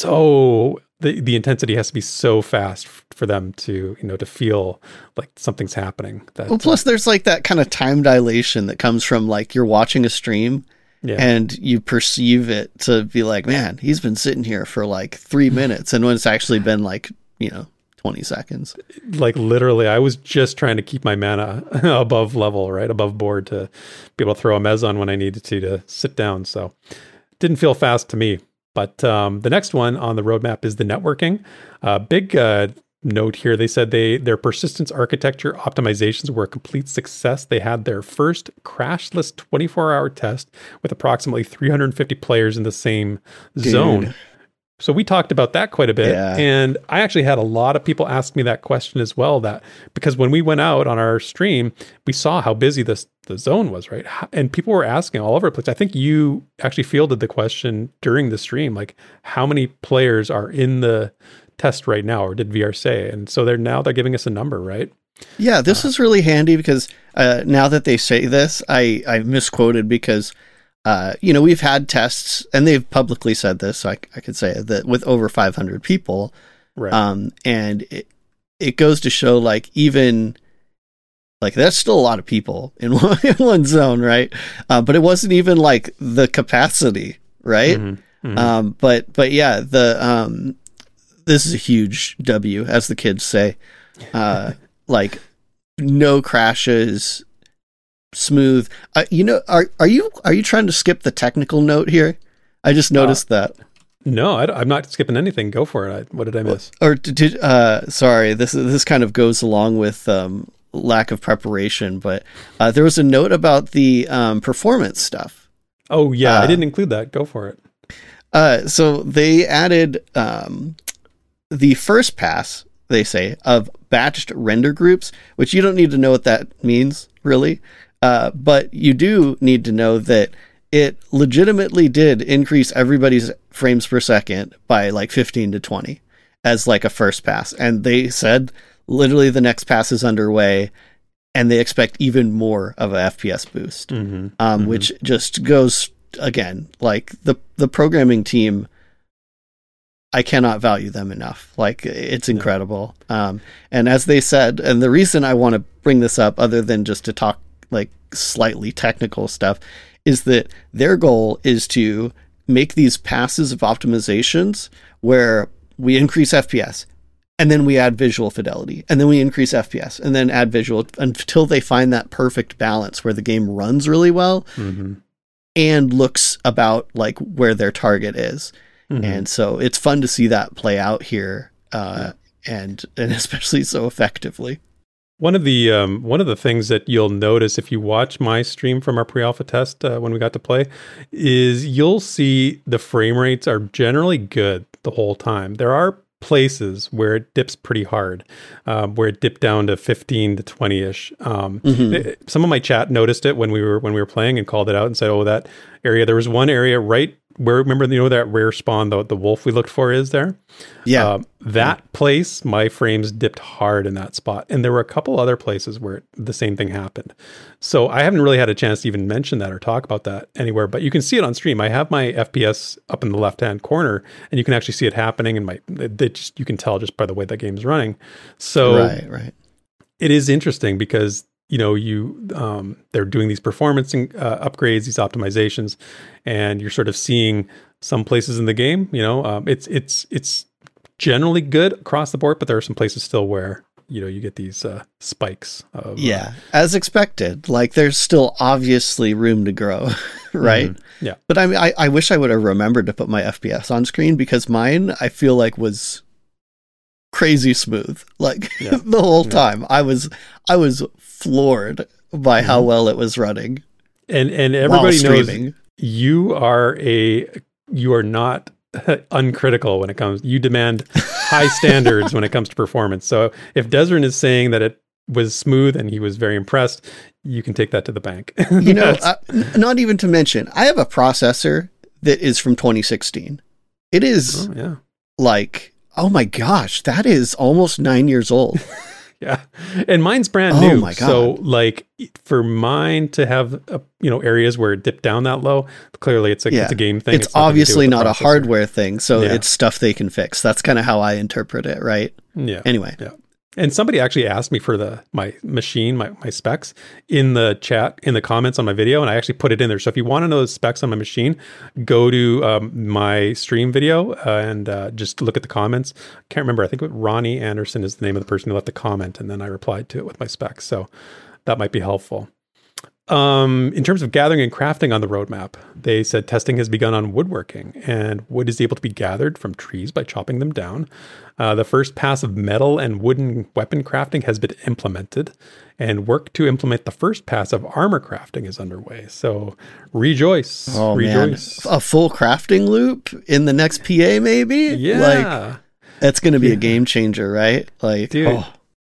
so the the intensity has to be so fast f- for them to, you know, to feel like something's happening. That, Well, plus there's like that kind of time dilation that comes from like you're watching a stream uh, yeah, and you perceive it to be like, man, he's been sitting here for like three minutes. And when it's actually been like, you know, twenty seconds. like literally, I was just trying to keep my mana above level, right, above board to be able to throw a mez on when I needed to to sit down. So didn't feel fast to me. But um, the next one on the roadmap is the networking. Uh, big uh, note here. They said they their persistence architecture optimizations were a complete success. They had their first crashless twenty-four hour test with approximately three hundred fifty players in the same zone. Dude. So we talked about that quite a bit. Yeah. And I actually had a lot of people ask me that question as well, that because when we went out on our stream, we saw how busy this the zone was, right? How- And people were asking all over the place. I think you actually fielded the question during the stream, like how many players are in the test right now, or did V R say? And so they're now they're giving us a number, right? Yeah, this uh, is really handy because uh, now that they say this, I, I misquoted because, uh, you know, we've had tests and they've publicly said this, so I, I could say it, that with over five hundred people. Right. Um, and it, it goes to show like even like that's still a lot of people in one, in one zone, right? Uh, but it wasn't even like the capacity, right? Mm-hmm. Mm-hmm. Um, but but yeah, the um, this is a huge W, as the kids say. Uh, like no crashes, smooth. Uh, you know, are are you are you trying to skip the technical note here? I just noticed uh, that. No, I, I'm not skipping anything. Go for it. I, what did I miss? Or did uh, sorry, this this kind of goes along with um, lack of preparation, but uh, there was a note about the um, performance stuff. Oh yeah, uh, I didn't include that. Go for it. Uh, so they added um, the first pass, they say, of batched render groups, which you don't need to know what that means, really. Uh, but you do need to know that it legitimately did increase everybody's frames per second by like fifteen to twenty as like a first pass. And they said literally the next pass is underway and they expect even more of a F P S boost, mm-hmm. Um, mm-hmm. which just goes, again, like the, the programming team, I cannot value them enough. Like, it's incredible. Yeah. Um, and as they said, and the reason I want to bring this up, other than just to talk like slightly technical stuff, is that their goal is to make these passes of optimizations where we increase F P S and then we add visual fidelity and then we increase F P S and then add visual until they find that perfect balance where the game runs really well mm-hmm. and looks about like where their target is. Mm-hmm. And so it's fun to see that play out here, uh, yeah. and and especially so effectively. One of the um, one of the things that you'll notice if you watch my stream from our pre-alpha test uh, when we got to play is you'll see the frame rates are generally good the whole time. There are places where it dips pretty hard, um, where it dipped down to fifteen to twenty-ish. Um, mm-hmm. it, some of my chat noticed it when we were when we were playing and called it out and said, "Oh, that area." There was one area right where, remember, you know, that rare spawn, the, the wolf we looked for is there? Yeah. Um, that yeah. place, my frames dipped hard in that spot. And there were a couple other places where it, the same thing happened. So I haven't really had a chance to even mention that or talk about that anywhere, but you can see it on stream. I have my F P S up in the left-hand corner, and you can actually see it happening, and my it just, you can tell just by the way the game's running. So right, right. It is interesting because you know, you um, they're doing these performance uh, upgrades, these optimizations, and you're sort of seeing some places in the game. You know, um, it's it's it's generally good across the board, but there are some places still where you know you get these uh, spikes. Of, yeah, uh, as expected. Like there's still obviously room to grow, right? Mm-hmm. Yeah, but I mean, I, I wish I would have remembered to put my F P S on screen because mine I feel like was crazy smooth, like yeah. the whole time. Yeah. I was I was floored by mm-hmm. how well it was running. And and everybody knows you are a you are not uncritical when it comes. You demand high standards when it comes to performance. So if Desrin is saying that it was smooth and he was very impressed, you can take that to the bank. You know, uh, not even to mention, I have a processor that is from twenty sixteen. It is oh, yeah. like, oh my gosh, that is almost nine years old. Yeah. And mine's brand oh new. My God. So like for mine to have, uh, you know, areas where it dipped down that low, clearly it's a, yeah. it's a game thing. It's, it's obviously not a hardware thing. So yeah. it's stuff they can fix. That's kind of how I interpret it. Right. Yeah. Anyway. Yeah. And somebody actually asked me for the my machine, my, my specs in the chat, in the comments on my video, and I actually put it in there. So if you want to know the specs on my machine, go to um, my stream video uh, and uh, just look at the comments. I can't remember. I think Ronnie Anderson is the name of the person who left the comment, and then I replied to it with my specs. So that might be helpful. Um, in terms of gathering and crafting on the roadmap, they said testing has begun on woodworking, and wood is able to be gathered from trees by chopping them down. Uh, the first pass of metal and wooden weapon crafting has been implemented, and work to implement the first pass of armor crafting is underway. So rejoice. Oh, rejoice. Man. A full crafting loop in the next P A, maybe? Yeah. Like, that's going to be yeah. a game changer, right? Like, Dude. oh.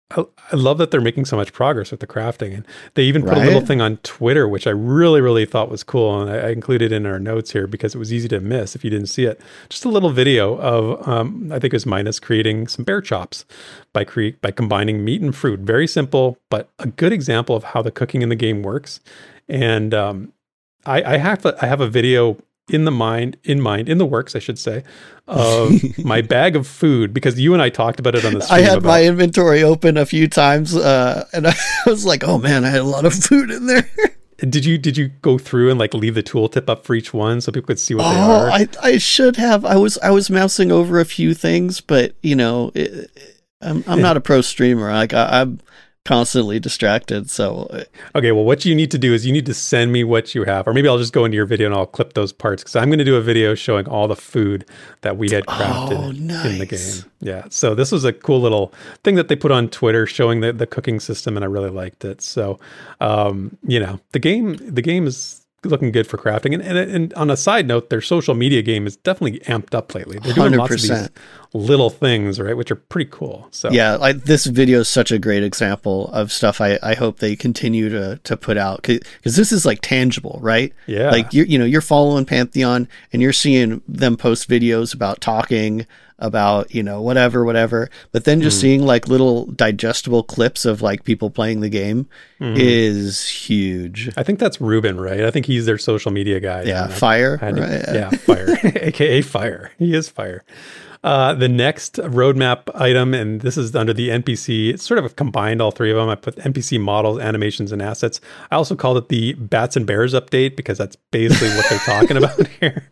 I, I love that they're making so much progress with the crafting, and they even put Right? a little thing on Twitter, which I really, really thought was cool, and I, I included in our notes here because it was easy to miss if you didn't see it. Just a little video of, um, I think it was Minus creating some bear chops by cre- by combining meat and fruit. Very simple, but a good example of how the cooking in the game works. And um, I, I have a, I have a video in the mind, in mind, in the works, I should say, of my bag of food, because you and I talked about it on the stream. I had about, my inventory open a few times, uh, and I was like, "Oh man, I had a lot of food in there." Did you did you go through and like leave the tooltip up for each one so people could see what they Oh, are? I I should have. I was I was mousing over a few things, but you know, it, I'm I'm not a pro streamer. Like I, I'm constantly distracted. So Okay, well, what you need to do is you need to send me what you have, or maybe I'll just go into your video and I'll clip those parts, because I'm going to do a video showing all the food that we had crafted Oh, in the nice. game. Yeah, so this was a cool little thing that they put on Twitter showing the, the cooking system, and I really liked it. So, um, you know, the game the game is looking good for crafting. And, and and on a side note, their social media game is definitely amped up lately. They're doing lots of these one hundred percent. little things, right, which are pretty cool. So yeah, like this video is such a great example of stuff I, I hope they continue to to put out, because this is like tangible, right? Yeah. Like you're you know you're following Pantheon and you're seeing them post videos about talking about you know whatever whatever, but then just Mm. seeing like little digestible clips of like people playing the game Mhm. is huge. I think that's Ruben, right? I think he's their social media guy. Yeah, And I- Fire, I had to- right? yeah, Fire, aka Fire. He is Fire. Uh, the next roadmap item, and this is under the N P C, it's sort of combined all three of them. I put N P C models, animations, and assets. I also called it the Bats and Bears update, because that's basically what they're talking about here.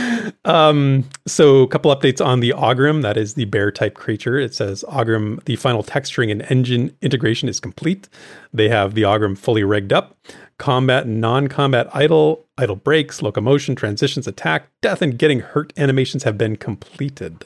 Um, so a couple updates on the Ogrim, that is the bear type creature. It says Ogrim, the final texturing and engine integration is complete. They have the Ogrim fully rigged up. Combat and non-combat idle, idle breaks, locomotion, transitions, attack, death, and getting hurt animations have been completed.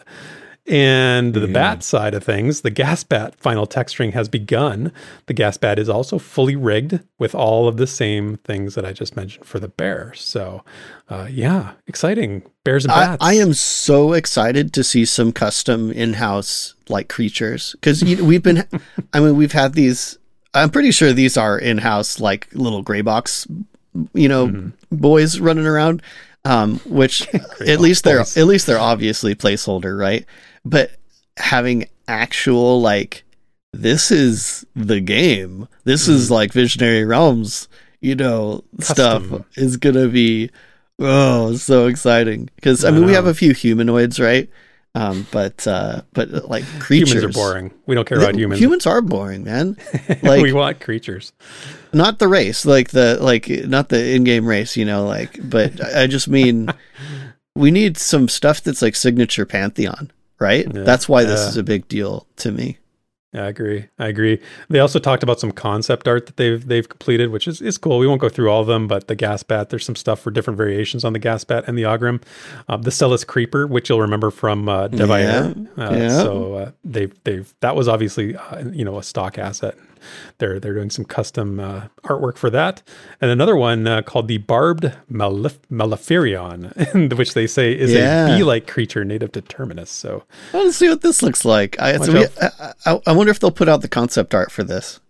And the bat side of things, the gas bat final texturing has begun. The gas bat is also fully rigged with all of the same things that I just mentioned for the bear. So, uh, yeah, exciting. Bears and I, bats. I am so excited to see some custom in-house like creatures, because you know, we've been, I mean, we've had these. I'm pretty sure these are in-house like little gray box, you know, Mhm. boys running around. Um, which Gray at least box they're boys. at least they're obviously placeholder, right? But having actual like this is the game. This is like Visionary Realms, you know, Custom. stuff is gonna be oh so exciting, because I I mean we know. have a few humanoids, right? Um, but uh, but like creatures Humans are boring. We don't care about humans. Humans are boring, man. Like we want creatures. not the race, like the like not the in-game race, you know, like. But I I just mean we need some stuff that's like signature Pantheon, right? Yeah. That's why this Yeah. is a big deal to me. Yeah, I agree. I agree. They also talked about some concept art that they've they've completed, which is, is cool. We won't go through all of them, but the gas bat, there's some stuff for different variations on the gas bat and the Ogrim. Uh, the Celis Creeper, which you'll remember from uh, Devair. Yeah, Uh, yeah. So uh, they've they've that was obviously uh, you know a stock asset. They're they're doing some custom uh, artwork for that, and another one uh, called the Barbed Malef- Malefarion, which they say is Yeah. a bee-like creature native to Terminus. So I want to see what this looks like. I, so Watch we, I, I, I wonder if they'll put out the concept art for this.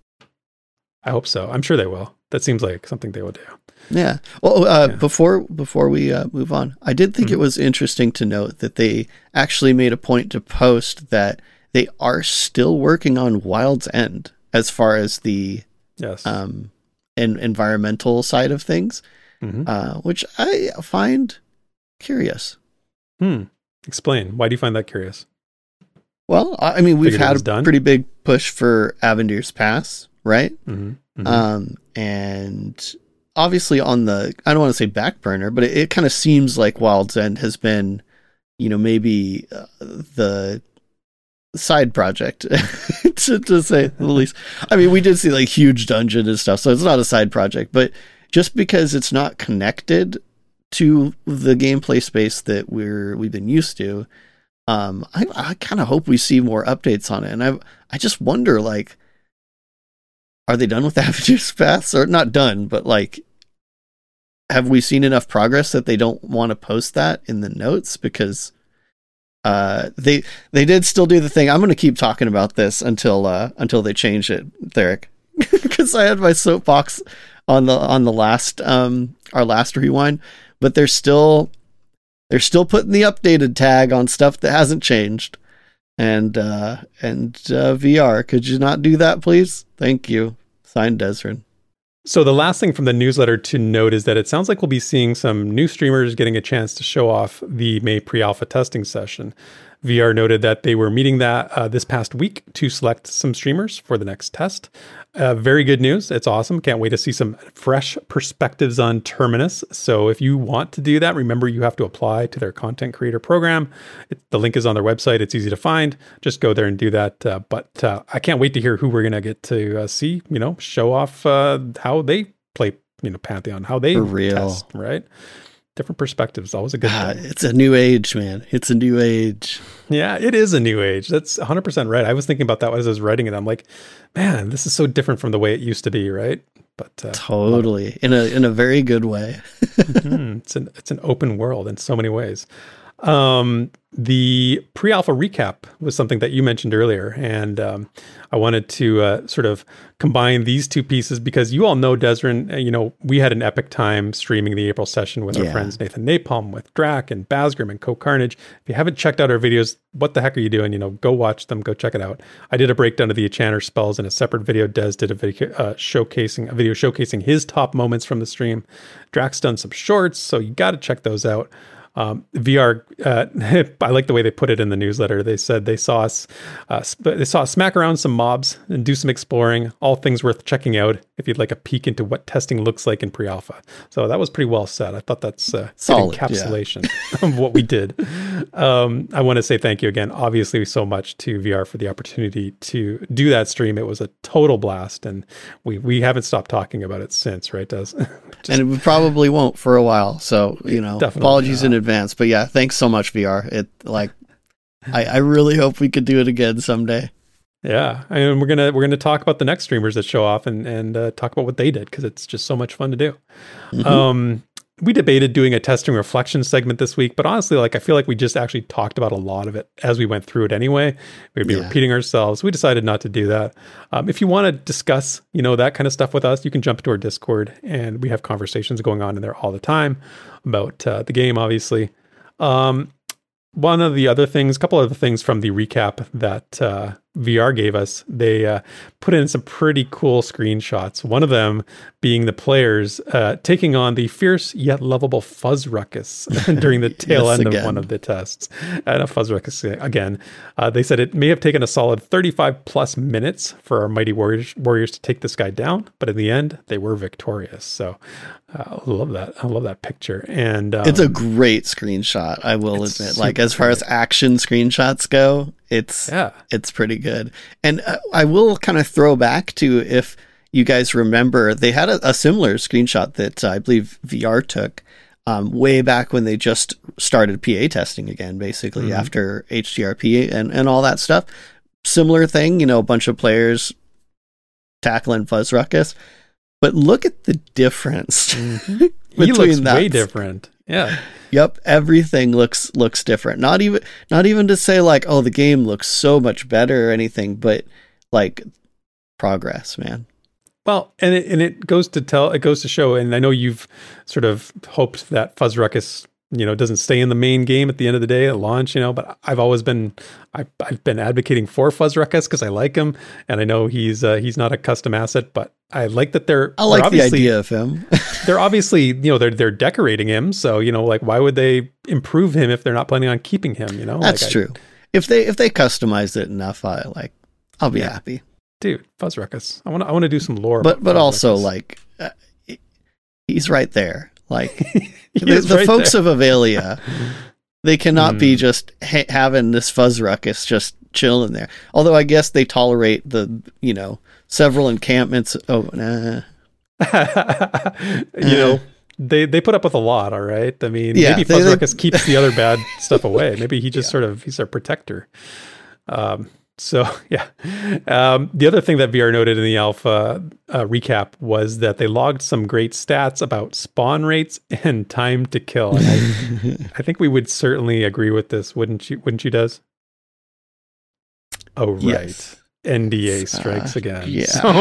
I hope so. I'm sure they will. That seems like something they will do. Yeah. Well, uh, Yeah. before before we uh, move on, I did think Mhm. it was interesting to note that they actually made a point to post that they are still working on Wild's End as far as the Yes. um, en- environmental side of things, Mhm. uh, which I find curious. Hmm. Explain. Why do you find that curious? Well, I I mean, we've Figured it had was a done? pretty big push for Avendir's Pass, right? Mm-hmm. Um, and obviously on the, I don't want to say back burner, but it, it kind of seems like Wild's End has been, you know, maybe uh, the side project to, to say the least. I mean, we did see like huge dungeon and stuff, so it's not a side project, but just because it's not connected to the gameplay space that we're, we've been used to, um, I, I kind of hope we see more updates on it. And I, I just wonder, like, are they done with Avendir's Pass? Or not done, but like, have we seen enough progress that they don't want to post that in the notes? Because uh, they they did still do the thing. I'm going to keep talking about this until uh, until they change it, Theric, because I had my soapbox on the on the last um our last rewind, but they're still they're still putting the updated tag on stuff that hasn't changed. And uh, and uh, V R, could you not do that, please? Thank you. Signed, Desrin. So the last thing from the newsletter to note is that it sounds like we'll be seeing some new streamers getting a chance to show off the May pre-alpha testing session. V R noted that they were meeting that uh, this past week to select some streamers for the next test. Uh, very good news. It's awesome. Can't wait to see some fresh perspectives on Terminus. So if you want to do that, remember you have to apply to their content creator program. It, the link is on their website. It's easy to find. Just go there and do that. Uh, but uh, I can't wait to hear who we're going to get to uh, see, you know, show off uh, how they play, you know, Pantheon, how they For real. test, right? Different perspectives, always a good Ah, thing. it's a new age, man. It's a new age. Yeah, it is a new age. That's one hundred percent right. I was thinking about that as I was writing it. I'm like, man, this is so different from the way it used to be, right? But uh, Totally. In a in a very good way. mm, it's an it's an open world in so many ways. Um, the pre-alpha recap was something that you mentioned earlier, and um, I wanted to uh, sort of combine these two pieces because you all know, Desrin, uh, you know, we had an epic time streaming the April session with our Yeah. friends Nathan Napalm, with Drac and Basgrim and Co Carnage. If you haven't checked out our videos, what the heck are you doing? You know, go watch them, go check it out. I did a breakdown of the Enchanter spells in a separate video. Des did a video uh, showcasing a video showcasing his top moments from the stream. Drac's done some shorts, so you got to check those out. Um, V R, uh, I like the way they put it in the newsletter. They said they saw us, uh, sp- they saw us smack around some mobs and do some exploring. All things worth checking out if you'd like a peek into what testing looks like in pre-alpha. So that was pretty well said. I thought that's a Solid, good encapsulation of what we did. Um, I want to say thank you again, obviously, so much to V R for the opportunity to do that stream. It was a total blast, and we we haven't stopped talking about it since, right, Des? And we probably won't for a while. So, you know, Definitely apologies not. in advance. But yeah, thanks so much, V R. It like I, I really hope we could do it again someday. Yeah, and we're gonna we're gonna talk about the next streamers that show off and and uh, talk about what they did because it's just so much fun to do. Mhm. Um, we debated doing a testing reflection segment this week, but honestly, like I feel like we just actually talked about a lot of it as we went through it anyway. We'd be Yeah. repeating ourselves. We decided not to do that. Um, if you want to discuss, you know, that kind of stuff with us, you can jump into our Discord, and we have conversations going on in there all the time about uh, the game, obviously. Um, one of the other things, a couple of the things from the recap that uh, V R gave us, they uh, put in some pretty cool screenshots. One of them being the players uh, taking on the fierce yet lovable Fuzz Ruckus during the tail Yes, end again. of one of the tests. And a Fuzz Ruckus again. Uh, they said it may have taken a solid thirty-five plus minutes for our mighty warriors, warriors to take this guy down, but in the end, they were victorious. So uh, I love that. I love that picture. And um, It's a great screenshot, I will It's admit. Like super as far as action screenshots go, it's yeah. it's pretty good. And uh, I will kind of throw back to, if you guys remember, they had a, a similar screenshot that uh, I believe V R took um, way back when they just started P A testing again, basically Mhm. after H T R P and, and all that stuff. Similar thing, you know, a bunch of players tackling Fuzz Ruckus. But look at the difference. He between looks that. way different. Yeah. Yep, everything looks looks different. Not even not even to say like, oh, the game looks so much better or anything, but like progress, man. Well, and it and it goes to tell it goes to show, and I know you've sort of hoped that Fuzz Ruckus, you know, doesn't stay in the main game at the end of the day at launch, you know, but I've always been I've, I've been advocating for Fuzz Ruckus because I like him, and I know he's uh, he's not a custom asset, but I like that they're I like they're the obviously- idea of him. they're obviously, you know, they're they're decorating him, so you know, like why would they improve him if they're not planning on keeping him? You know, That's like, I- true. If they if they customize it enough, I like I'll be Yeah. happy. dude, Fuzz Ruckus. I want to I want to do some lore, But about but Fuzz also Ruckus. like uh, he's right there. Like He the, is the right folks there. of Avelia, they cannot be Hmm. just ha- having this Fuzz Ruckus just chilling there. Although I guess they tolerate the, you know, several encampments. Oh, nah. you know, they they put up with a lot, all right? I mean, Yeah, maybe they- Fuzz they- Ruckus keeps the other bad stuff away. Maybe he just sort of, he's our protector. Um, So yeah, um, the other thing that V R noted in the alpha uh, recap was that they logged some great stats about spawn rates and time to kill. And I, I think we would certainly agree with this, wouldn't you? Wouldn't you, Des? Oh right, yes. N D A strikes uh, again. Yeah, So,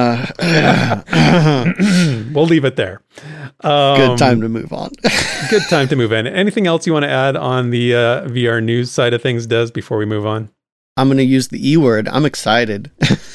uh, we'll leave it there. Um, good time to move on. Good time to move in. Anything else you want to add on the uh, V R news side of things, Des, before we move on? I'm going to use the E word. I'm excited.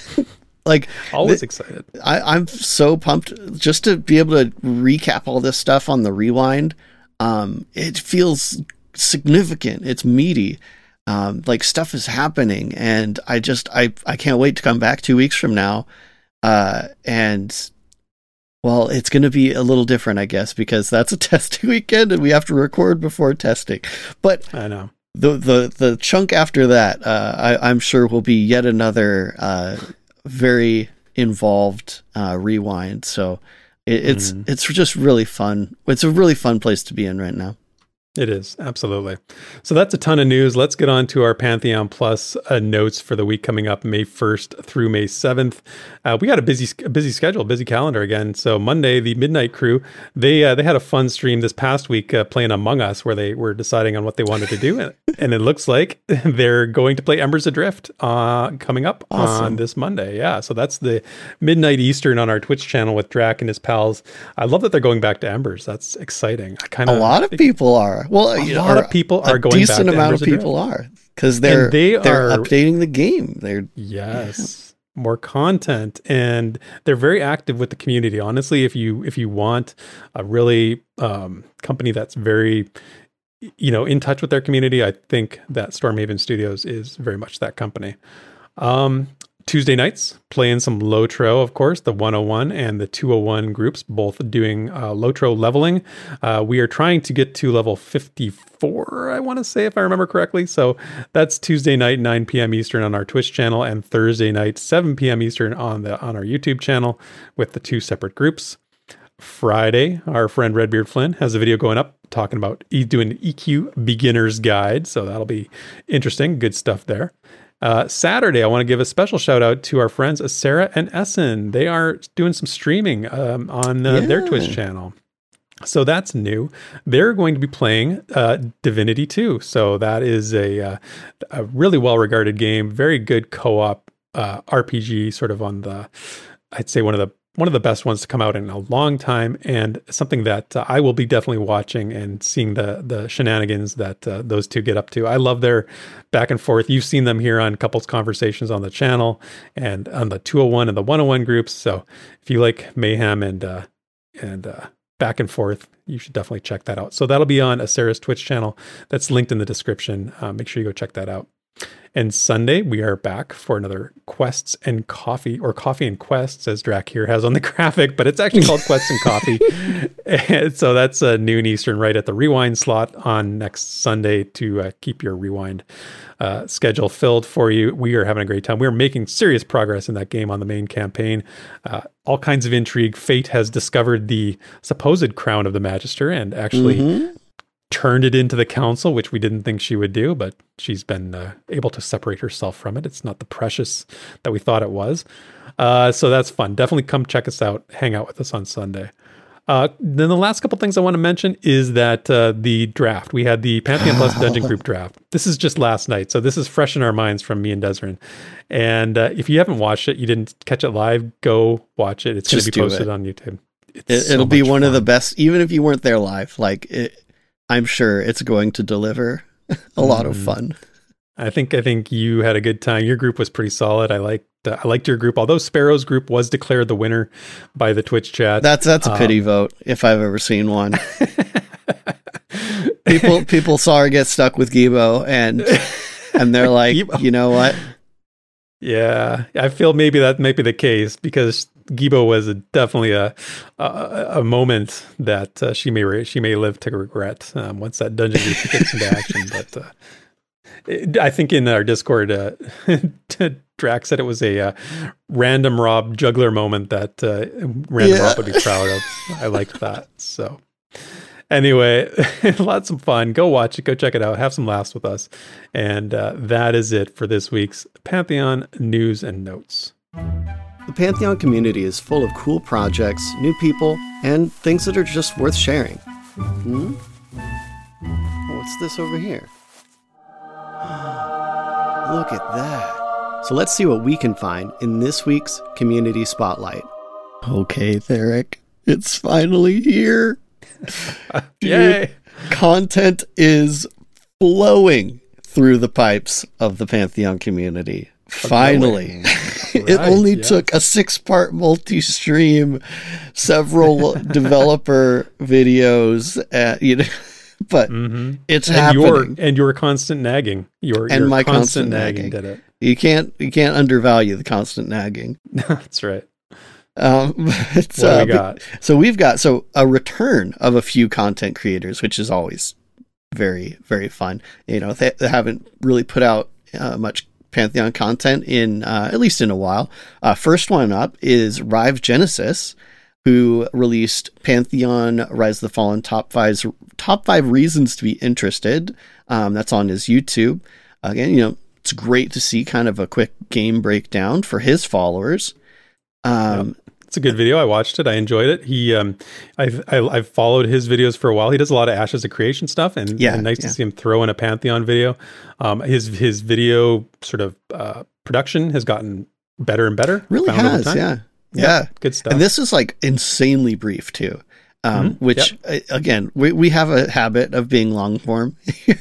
Like always th- excited. I, I'm so pumped just to be able to recap all this stuff on the rewind. Um, it feels significant. It's meaty. Um, like stuff is happening, and I just I I can't wait to come back two weeks from now. Uh, and well, it's going to be a little different, I guess, because that's a testing weekend, and we have to record before testing. But I know. The the the chunk after that, uh, I, I'm sure will be yet another uh, very involved uh, rewind. So it, it's mm. it's just really fun. It's a really fun place to be in right now. It is, absolutely. So that's a ton of news. Let's get on to our Pantheon Plus uh, notes for the week coming up May first through May seventh. Uh, we got a busy a busy schedule, busy calendar again. So Monday, the Midnight Crew, they uh, they had a fun stream this past week uh, playing Among Us, where they were deciding on what they wanted to do. and, and it looks like they're going to play Embers Adrift uh, coming up awesome. on this Monday. Yeah, so that's the midnight Eastern on our Twitch channel with Drac and his pals. I love that they're going back to Embers. That's exciting. I kind of A lot of people are. Well, a lot of people are going back to Embers. A decent amount of people are, because they're they they're are, updating the game. They're yes, yeah. more content, and they're very active with the community. Honestly, if you if you want a really um, company that's very you know in touch with their community, I think that Stormhaven Studios is very much that company. Um, Tuesday nights, playing some Lotro, of course, the one oh one and the two oh one groups, both doing uh, Lotro leveling. Uh, we are trying to get to level fifty-four, I want to say, if I remember correctly. So that's Tuesday night, nine p.m. Eastern on our Twitch channel, and Thursday night, seven p.m. Eastern on the on our YouTube channel with the two separate groups. Friday, our friend Redbeard Flynn has a video going up talking about e- doing an E Q beginner's guide. So that'll be interesting. Good stuff there. Uh, Saturday, I want to give a special shout out to our friends Sarah and Essen. They are doing some streaming um, on uh, yeah. their Twitch channel. So that's new. They're going to be playing uh, Divinity two. So that is a, uh, a really well-regarded game, very good co-op uh, R P G, sort of on the, I'd say one of the one of the best ones to come out in a long time, and something that uh, I will be definitely watching and seeing the the shenanigans that uh, those two get up to. I love their back and forth. You've seen them here on Couples Conversations on the channel and on the two oh one and the one oh one groups. So if you like mayhem and uh, and uh, back and forth, you should definitely check that out. So that'll be on Sarah's Twitch channel. That's linked in the description. Uh, make sure you go check that out. And Sunday, we are back for another Quests and Coffee, or Coffee and Quests, as Drac here has on the graphic, but it's actually called Quests and Coffee. And so that's uh, noon Eastern, right at the rewind slot on next Sunday to uh, keep your rewind uh, schedule filled for you. We are having a great time. We are making serious progress in that game on the main campaign. Uh, all kinds of intrigue. Fate has discovered the supposed crown of the Magister and actually... Mm-hmm. turned it into the council, which we didn't think she would do, but she's been uh, able to separate herself from it. It's not the precious that we thought it was. Uh, so that's fun. Definitely come check us out. Hang out with us on Sunday. Uh, then the last couple things I want to mention is that uh, the draft. We had the Pantheon Plus Dungeon Group draft. This is just last night, so this is fresh in our minds from me and Desrin. And uh, if you haven't watched it, you didn't catch it live, go watch it. It's going to be posted on YouTube. It's it, so it'll be one fun. Of the best, even if you weren't there live. Like it, I'm sure it's going to deliver a lot of fun. I think I think you had a good time. Your group was pretty solid. I liked uh, I liked your group. Although Sparrow's group was declared the winner by the Twitch chat. That's that's a pity um, vote if I've ever seen one. people people saw her get stuck with Gibo, and and they're like, you know what? Yeah, I feel maybe that might be the case, because Gibo was a, definitely a, a a moment that uh, she may re- she may live to regret um, once that dungeon group gets into action. But uh, it, I think in our Discord, uh, Drax said it was a uh, random Rob juggler moment that uh, random yeah. Rob would be proud of. I liked that. So Anyway, lots of fun. Go watch it. Go check it out. Have some laughs with us. And uh, that is it for this week's Pantheon News and Notes. The Pantheon community is full of cool projects, new people, and things that are just worth sharing. Hmm? What's this over here? Look at that. So let's see what we can find in this week's Community Spotlight. Okay, Theric, it's finally here. Yay! Dude, content is flowing through the pipes of the Pantheon community. Finally. It Right, only yes. took a six-part multi-stream, several developer videos, uh, you know, but Mm-hmm. it's And happening. your and your constant nagging. Your And your my constant, constant nagging nagging. did it. You can't you can't undervalue the constant nagging. That's right. Um, but, What do uh, we got? So we've got so a return of a few content creators, which is always very very fun. You know, they, they haven't really put out uh, much Pantheon content in uh, at least in a while. Uh, first one up is Rive Genesis, who released Pantheon Rise of the Fallen top five top five reasons to be interested. Um, that's on his YouTube. Again, you know, it's great to see kind of a quick game breakdown for his followers. Um, Yep. It's a good video. I watched it. I enjoyed it. He, um, I've I, I've followed his videos for a while. He does a lot of Ashes of Creation stuff, and Yeah, and nice yeah. to see him throw in a Pantheon video. Um, his his video sort of uh, production has gotten better and better. really found over has, time. yeah. Yeah, yeah. good stuff. And this is like insanely brief too. Um, Mhm. which uh, again, we, we have a habit of being long form,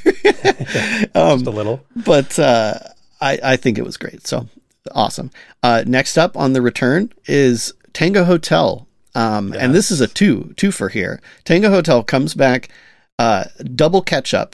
um, Just a little. but uh, I, I think it was great. So awesome. Uh, next up on the return is Tango Hotel. Um, and this is a two, two for here. Tango Hotel comes back, uh, double catch up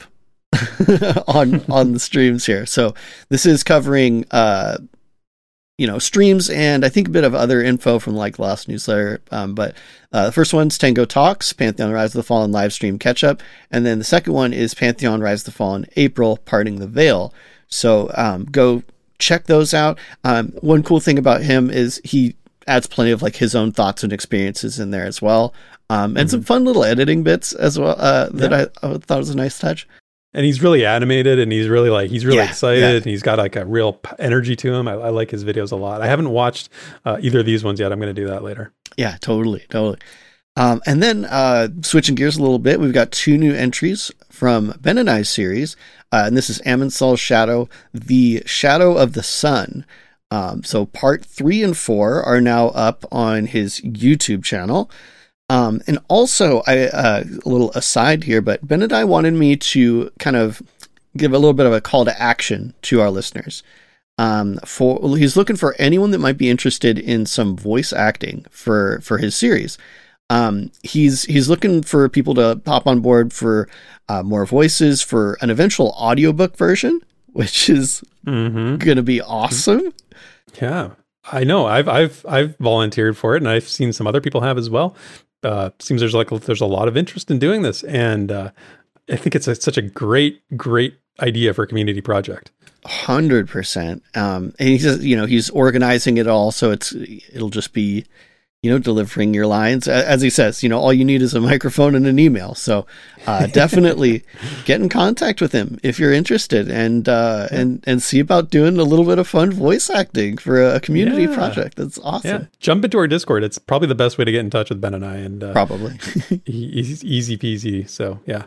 on, on the streams here. So this is covering, uh, you know, streams and I think a bit of other info from like the last newsletter. Um, but uh, the first one's Tango Talks, Pantheon Rise of the Fallen live stream catch up. And then the second one is Pantheon Rise of the Fallen April Parting the Veil. So um, go check those out. Um, one cool thing about him is he adds plenty of like his own thoughts and experiences in there as well. Um, and mm-hmm. some fun little editing bits as well uh, that yeah. I, I thought was a nice touch. And he's really animated, and he's really like he's really yeah, excited, yeah. and he's got like a real p- energy to him. I, I like his videos a lot. I haven't watched uh, either of these ones yet. I'm going to do that later. Yeah, totally, totally. Um, and then uh, switching gears a little bit, we've got two new entries from Ben and I's series, uh, and this is Amonsol's Shadow, The Shadow of the Sun. Um, so part three and four are now up on his YouTube channel. Um, and also, I uh, a little aside here, but Ben and I wanted me to kind of give a little bit of a call to action to our listeners. Um, for he's looking for anyone that might be interested in some voice acting for for his series. Um, he's he's looking for people to hop on board for uh, more voices for an eventual audiobook version, which is mm-hmm. going to be awesome. Yeah, I know. I've I've I've volunteered for it, and I've seen some other people have as well. Uh, seems there's like there's a lot of interest in doing this, and uh, I think it's a, such a great great idea for a community project. Hundred percent. Um, and he's just, you know he's organizing it all, so it's it'll just be you know delivering your lines as he says. You know all you need is a microphone and an email. So uh, definitely get in contact with him if you're interested, and uh, yeah. and and see about doing a little bit of fun voice acting for a community yeah. project. That's awesome. Yeah, jump into our Discord. It's probably the best way to get in touch with Ben and I. And uh, probably he's easy peasy. So yeah.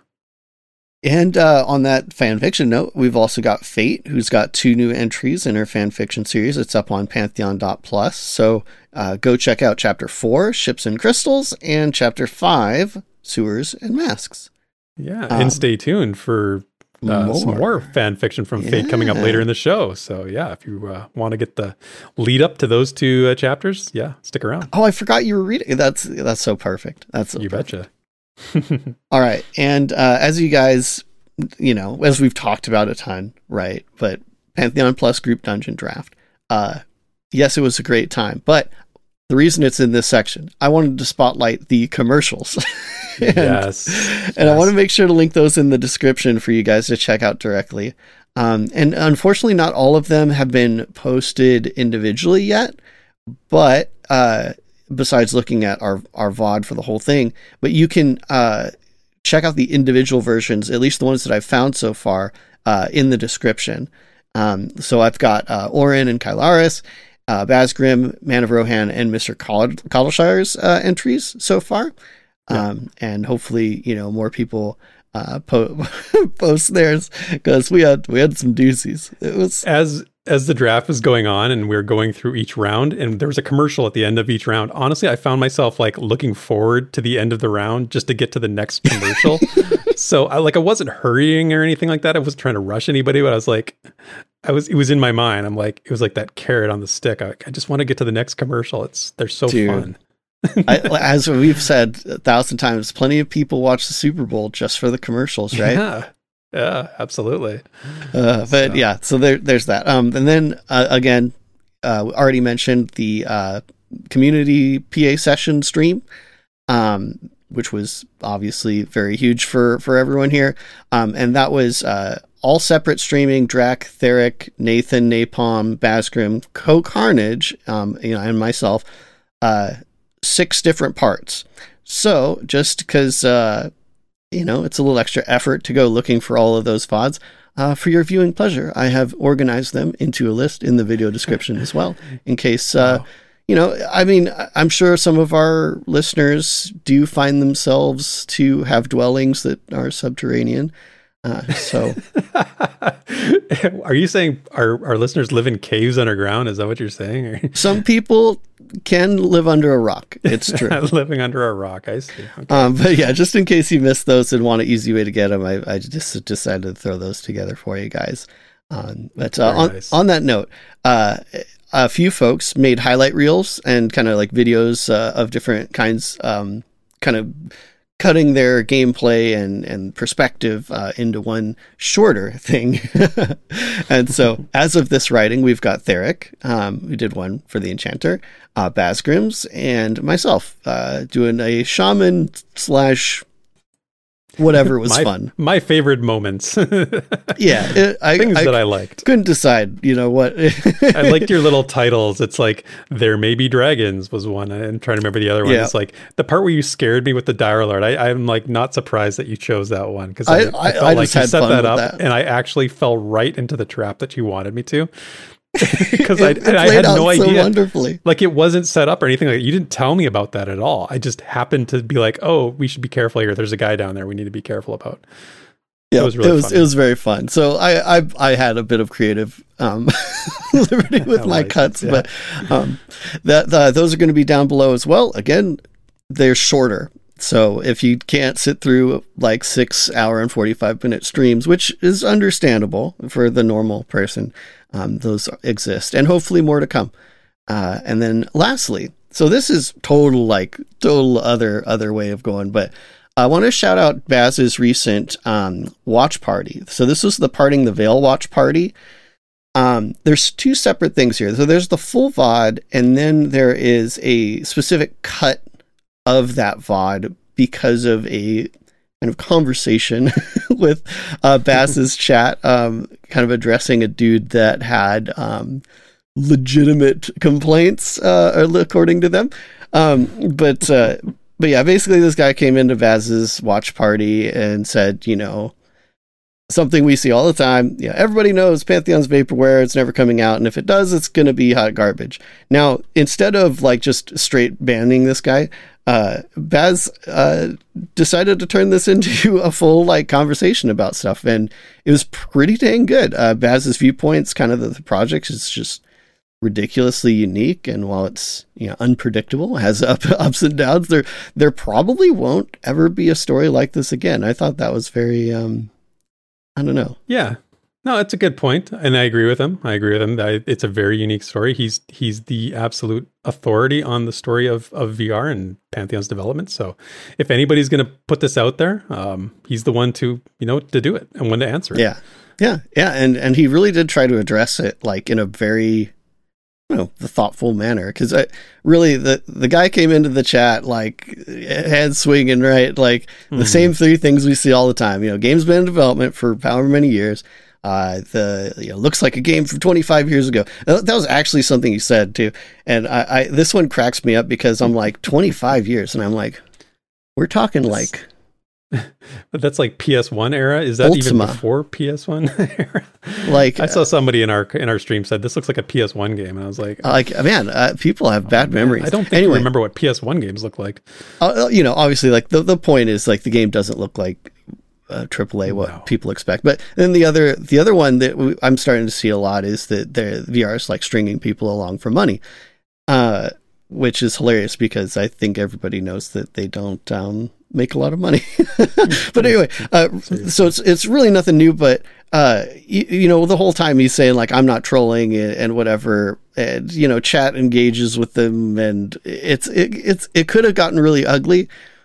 And uh, on that fan fiction note, we've also got Fate, who's got two new entries in her fan fiction series. It's up on pantheon dot plus. So uh, go check out chapter four, Ships and Crystals, and chapter five, Sewers and Masks. Yeah, um, and stay tuned for uh, more. some more fan fiction from yeah. Fate coming up later in the show. So yeah, if you uh, want to get the lead up to those two uh, chapters, yeah, stick around. Oh, I forgot you were reading. That's that's so perfect. That's so you perfect. betcha. All right. And uh, as you guys, you know, as we've talked about a ton, right? But Pantheon Plus Group Dungeon Draft. Uh, yes, it was a great time. But the reason it's in this section, I wanted to spotlight the commercials. and, yes. And yes. I want to make sure to link those in the description for you guys to check out directly. Um, and unfortunately, not all of them have been posted individually yet. But uh, besides looking at our, our V O D for the whole thing, but you can uh, check out the individual versions, at least the ones that I've found so far, uh, in the description. Um, so I've got uh, Orin and Kylaris, uh, Basgrim, Man of Rohan, and Mister Coddleshire's uh, entries so far. Yeah. Um, and hopefully, you know, more people uh, po- post theirs, because we had we had some doozies. It was as as the draft was going on and we were going through each round, and there was a commercial at the end of each round. Honestly, I found myself like looking forward to the end of the round just to get to the next commercial. So I like I wasn't hurrying or anything like that. I wasn't trying to rush anybody, but I was like, I was it was in my mind. I'm like, it was like that carrot on the stick. I, I just want to get to the next commercial. It's they're so Dude. fun. I, as we've said a thousand times, plenty of people watch the Super Bowl just for the commercials, right? Yeah, yeah, absolutely. Uh, but So- yeah, so there, there's that. Um, and then uh, again, uh, we already mentioned the uh, community P A session stream, um, which was obviously very huge for for everyone here. Um, and that was uh, all separate streaming. Drac, Theric, Nathan, Napalm, Basgrim, Co Carnage, um, you know, and myself. Uh, six different parts. So just because, uh, you know, it's a little extra effort to go looking for all of those V O Ds, uh, for your viewing pleasure, I have organized them into a list in the video description as well, in case, uh, Wow. you know, I mean, I'm sure some of our listeners do find themselves to have dwellings that are subterranean. Uh, so Are you saying our, our listeners live in caves underground? Is that what you're saying? Or some people can live under a rock. It's true. living under a rock, I see. Okay. Um, but yeah, just in case you missed those and want an easy way to get them, I, I just decided to throw those together for you guys. Um, but uh, Very on, nice. on that note, uh, a few folks made highlight reels and kind of like videos uh, of different kinds, um, kind of cutting their gameplay and, and perspective uh, into one shorter thing. And so as of this writing, we've got Theric, um, who did one for the Enchanter, uh, Basgrims, and myself uh, doing a shaman slash whatever was my, fun. My favorite moments. Yeah. It, I, Things I that I liked. couldn't decide, you know what. I liked your little titles. It's like, There May Be Dragons was one. I'm trying to remember the other one. Yeah. It's like the part where you scared me with the Dire Lord. I, I'm like not surprised that you chose that one because I, I- I, I- felt I like just you had set fun that with up that. and I actually fell right into the trap that you wanted me to. Because I, It- it and I played had out no so idea. wonderfully. Like it wasn't set up or anything like that. You didn't tell me about that at all. I just happened to be like, oh, we should be careful here. There's a guy down there we need to be careful about. Yeah, It was really it was funny. it was very fun. So I I, I had a bit of creative um, liberty with my License, cuts, yeah. but um, that the, those are going to be down below as well. Again, they're shorter, so if you can't sit through like six hour and forty five minute streams, which is understandable for the normal person, um, those exist, and hopefully more to come. Uh, and then lastly, so this is total like total other other way of going, but. I want to shout out Baz's recent um, watch party. So this was the Parting the Veil watch party. Um, there's two separate things here. So there's the full V O D, and then there is a specific cut of that V O D because of a kind of conversation with uh, Baz's chat, um, kind of addressing a dude that had um, legitimate complaints, uh, according to them. Um, but uh, But yeah, basically this guy came into Baz's watch party and said, you know, something we see all the time. Yeah, everybody knows Pantheon's vaporware. It's never coming out. And if it does, it's going to be hot garbage. Now, instead of like just straight banning this guy, uh, Baz uh, decided to turn this into a full like conversation about stuff. And it was pretty dang good. Uh, Baz's viewpoints, kind of the, the project is just ridiculously unique, and while it's, you know, unpredictable, has up, ups and downs, there there probably won't ever be a story like this again. I thought that was very um I don't know. Yeah. No, it's a good point, and I agree with him. I agree with him that it's a very unique story. He's he's the absolute authority on the story of, of V R and Pantheon's development. So if anybody's going to put this out there, um, he's the one to, you know, to do it and one to answer it. Yeah. Yeah. Yeah. And and he really did try to address it like in a very, you know, the thoughtful manner, because I really the the guy came into the chat like head swinging, right, like the Mhm. same three things we see all the time. You know, game's been in development for however many years. Uh, the you know, looks like a game from twenty-five years ago. That was actually something he said too, and I, I this one cracks me up because I'm like twenty-five years, and I'm like, we're talking like But that's like P S one era. Is that Ultima. even before P S one era? Like I saw somebody in our in our stream said this looks like a P S one game, and I was like, like man, uh, people have bad memories. I don't think anyway, you remember what P S one games look like. Uh, you know, obviously, like the the point is like the game doesn't look like uh, triple A what No. people expect. But then the other the other one that we, I'm starting to see a lot is that the V R is like stringing people along for money, uh, which is hilarious because I think everybody knows that they don't um, make a lot of money. But anyway, uh, so it's it's really nothing new. But uh, you, you know, the whole time he's saying like I'm not trolling and, and whatever, and you know, chat engages with them, and it's it, it's it could have gotten really ugly.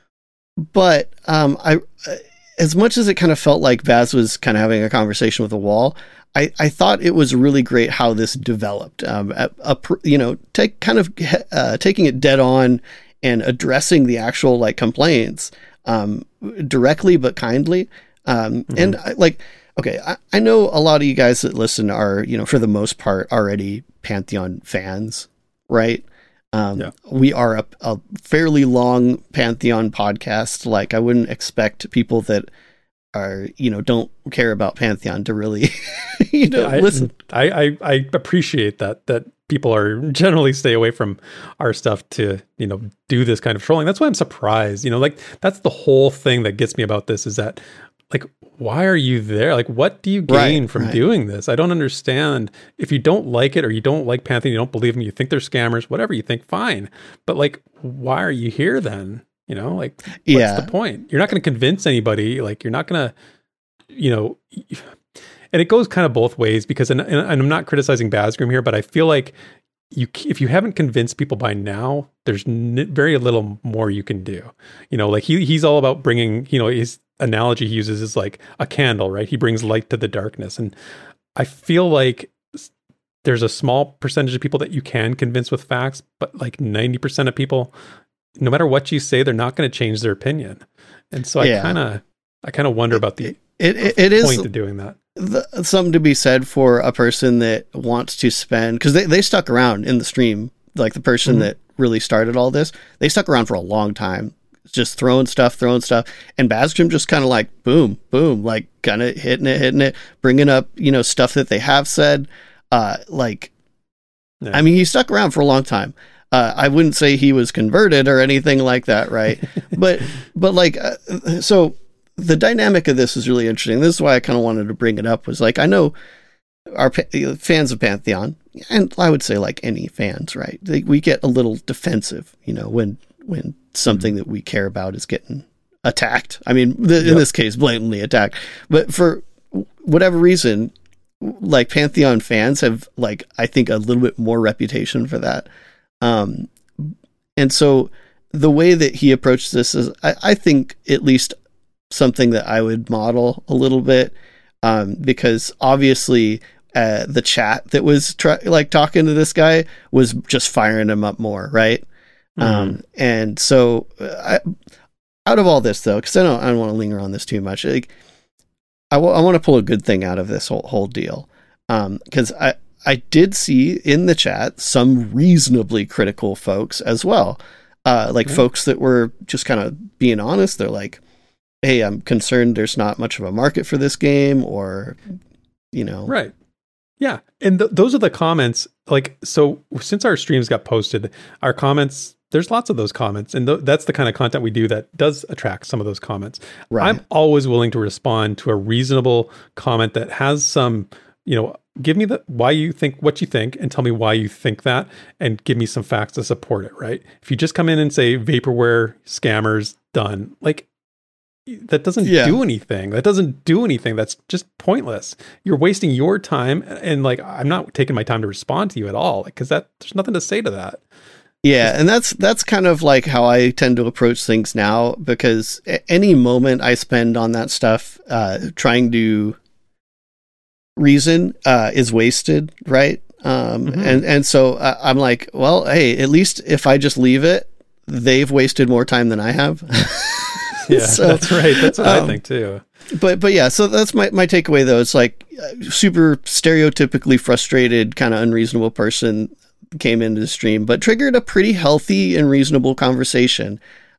But um, I, as much as it kind of felt like Baz was kind of having a conversation with a wall, I, I thought it was really great how this developed. Um, a, a, you know, take kind of uh, taking it dead on and addressing the actual like complaints um, directly but kindly. Um, mm-hmm. And I, like, okay, I, I know a lot of you guys that listen are, you know, for the most part already Pantheon fans, right? Um, yeah. We are a, a fairly long Pantheon podcast. Like I wouldn't expect people that are, you know, don't care about Pantheon to really, you know, yeah, I, listen. I, I, I appreciate that, that people are generally stay away from our stuff to, you know, do this kind of trolling. That's why I'm surprised, you know, like that's the whole thing that gets me about this is that like, why are you there? Like, what do you gain right, from right. doing this? I don't understand. If you don't like it or you don't like Pantheon, you don't believe them, you think they're scammers, whatever you think, fine. But like, why are you here then? You know, like, what's yeah. the point? You're not going to convince anybody. Like, you're not going to, you know, and it goes kind of both ways because, and, and I'm not criticizing Basgrim here, but I feel like you, if you haven't convinced people by now, there's n- very little more you can do. You know, like he he's all about bringing, you know, his analogy he uses is like a candle, right? He brings light to the darkness. And I feel like there's a small percentage of people that you can convince with facts, but like ninety percent of people, no matter what you say, they're not going to change their opinion. And so yeah. I kind of, I kind of wonder about the it, it, it point is of doing that. The, something to be said for a person that wants to spend, because they, they stuck around in the stream, like the person mm-hmm. that really started all this, they stuck around for a long time, just throwing stuff, throwing stuff. And Basgrim just kind of like, boom, boom, like kind of hitting it, hitting it, bringing up, you know, stuff that they have said. Uh, like, yeah. I mean, he stuck around for a long time. Uh, I wouldn't say he was converted or anything like that, right? but, but like, uh, so the dynamic of this is really interesting. This is why I kind of wanted to bring it up was like, I know our pa- fans of Pantheon, and I would say like any fans, right? They, we get a little defensive, you know, when, when something that we care about is getting attacked. I mean, the, yep. in this case, blatantly attacked, but for whatever reason, like Pantheon fans have like, I think a little bit more reputation for that. Um, and so the way that he approached this is, I, I think at least something that I would model a little bit, um, because obviously uh, the chat that was try- like talking to this guy was just firing him up more, right? Mm-hmm. Um, and so I, out of all this though, because I don't, I don't want to linger on this too much. Like, I, w- I want to pull a good thing out of this whole whole deal, because um, I I did see in the chat some reasonably critical folks as well, uh, like mm-hmm. folks that were just kind of being honest. They're like, hey, I'm concerned there's not much of a market for this game, or, you know. Right. Yeah. And th- those are the comments. Like, so since our streams got posted, our comments, there's lots of those comments. And th- that's the kind of content we do that does attract some of those comments. Right. I'm always willing to respond to a reasonable comment that has some, you know, give me the why you think what you think and tell me why you think that and give me some facts to support it. Right. If you just come in and say vaporware scammers done, like, that doesn't yeah. do anything. That doesn't do anything. That's just pointless. You're wasting your time. And like, I'm not taking my time to respond to you at all. Like, cause that there's nothing to say to that. Yeah. And that's, that's kind of like how I tend to approach things now, because any moment I spend on that stuff, uh, trying to reason, uh, is wasted. Right. Um, mm-hmm. and, and so uh, I'm like, well, hey, at least if I just leave it, they've wasted more time than I have. Yeah, so, that's right. That's what um, I think too. But but yeah, so that's my, my takeaway though. It's like super stereotypically frustrated, kind of unreasonable person came into the stream, but triggered a pretty healthy and reasonable conversation.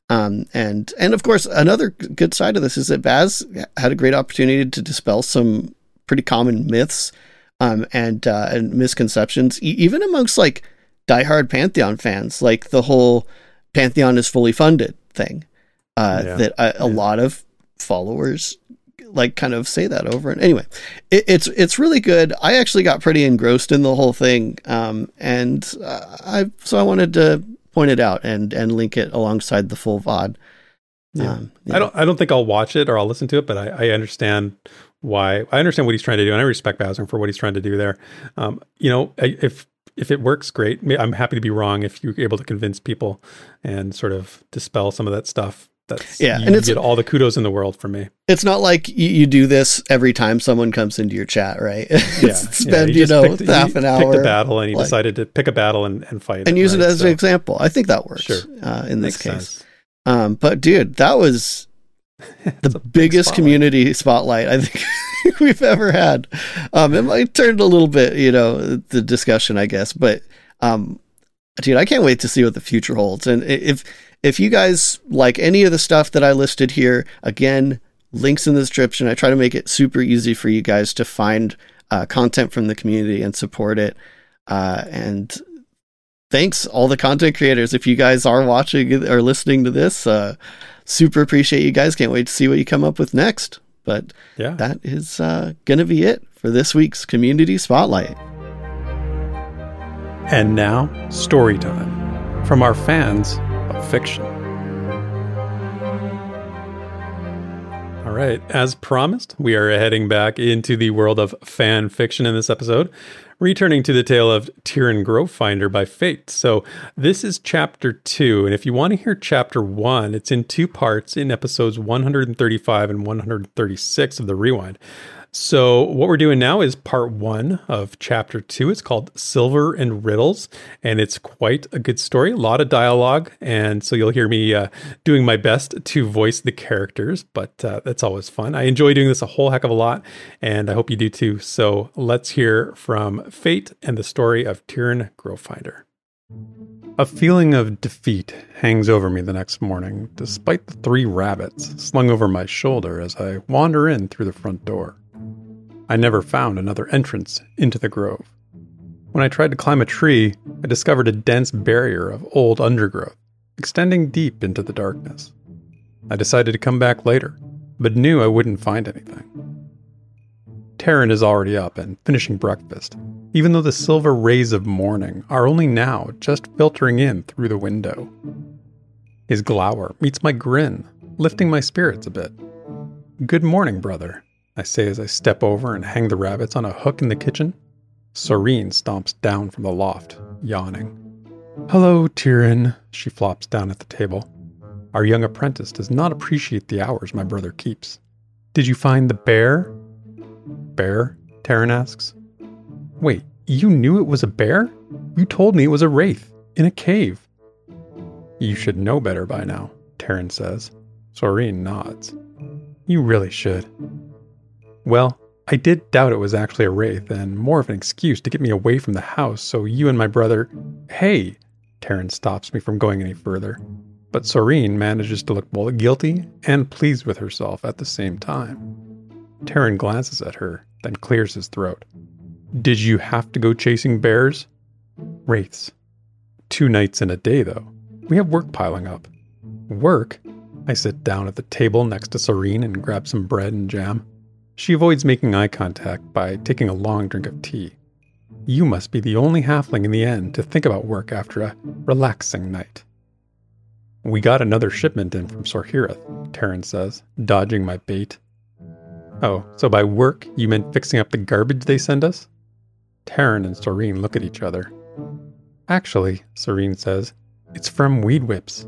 Um, and and of course, another good side of this is that Baz had a great opportunity to dispel some pretty common myths um, and uh, and misconceptions, e- even amongst like diehard Pantheon fans, like the whole Pantheon is fully funded thing. Uh, Yeah. That a, a Yeah. lot of followers like kind of say that over. And anyway, it, it's it's really good. I actually got pretty engrossed in the whole thing, um, and uh, I so I wanted to point it out and and link it alongside the full V O D. Yeah. Um, I don't I don't think I'll watch it or I'll listen to it, but I, I understand why. I understand what he's trying to do, and I respect Bowser for what he's trying to do there. Um, you know, I- if if it works, great. I'm happy to be wrong if you're able to convince people and sort of dispel some of that stuff. That's Yeah, you, and you it's- get all the kudos in the world from me. It's not like you, you do this every time someone comes into your chat, right? Yeah, Spend, yeah, you just know, picked- half he an Picked hour a battle, and he like- decided to pick a battle and, and fight and use right? it as So, an example. I think that works Sure. uh, in this makes case. sense. Um, but dude, that was It's the a big biggest spotlight. community spotlight I think we've ever had. Um, it might turn a little bit, you know, the discussion, I guess, but um, dude, I can't wait to see what the future holds. And if if you guys like any of the stuff that I listed here, again, links in the description. I try to make it super easy for you guys to find uh, content from the community and support it. Uh, and thanks all the content creators. If you guys are watching or listening to this, uh, super appreciate you guys. Can't wait to see what you come up with next. But Yeah. that is uh, going to be it for this week's Community Spotlight. And now, story time from our fans of fiction. All right, as promised, we are heading back into the world of fan fiction in this episode, returning to the tale of Tyrion Growfinder by Fate. So this is chapter two, and if you want to hear chapter one, it's in two parts in episodes one hundred thirty-five and one hundred thirty-six of the Rewind. So what we're doing now is part one of chapter two. It's called Silver and Riddles, and it's quite a good story, a lot of dialogue. And so you'll hear me uh, doing my best to voice the characters, but uh, that's always fun. I enjoy doing this a whole heck of a lot, and I hope you do too. So let's hear from Fate and the story of Tyrion Growfinder. A feeling of defeat hangs over me the next morning, despite the three rabbits slung over my shoulder as I wander in through the front door. I never found another entrance into the grove. When I tried to climb a tree, I discovered a dense barrier of old undergrowth, extending deep into the darkness. I decided to come back later, but knew I wouldn't find anything. Taryn is already up and finishing breakfast, even though the silver rays of morning are only now just filtering in through the window. His glower meets my grin, lifting my spirits a bit. "Good morning, brother," I say as I step over and hang the rabbits on a hook in the kitchen. Soreen stomps down from the loft, yawning. "Hello, Tyrion," she flops down at the table. Our young apprentice does not appreciate the hours my brother keeps. "Did you find the bear?" "Bear?" Taryn asks. "Wait, you knew it was a bear? You told me it was a wraith, in a cave." "You should know better by now," Taryn says. Soreen nods. "You really should." "Well, I did doubt it was actually a wraith, and more of an excuse to get me away from the house so you and my brother—" "Hey!" Taryn stops me from going any further, but Soreen manages to look both guilty and pleased with herself at the same time. Taryn glances at her, then clears his throat. "Did you have to go chasing bears?" "Wraiths. Two nights and a day, though. We have work piling up." "Work?" I sit down at the table next to Soreen and grab some bread and jam. She avoids making eye contact by taking a long drink of tea. "You must be the only halfling in the end to think about work after a relaxing night." "We got another shipment in from Sorhireth," Taryn says, dodging my bait. "Oh, so by work you meant fixing up the garbage they send us?" Taryn and Soreen look at each other. "Actually," Soreen says, "it's from Weed Whips."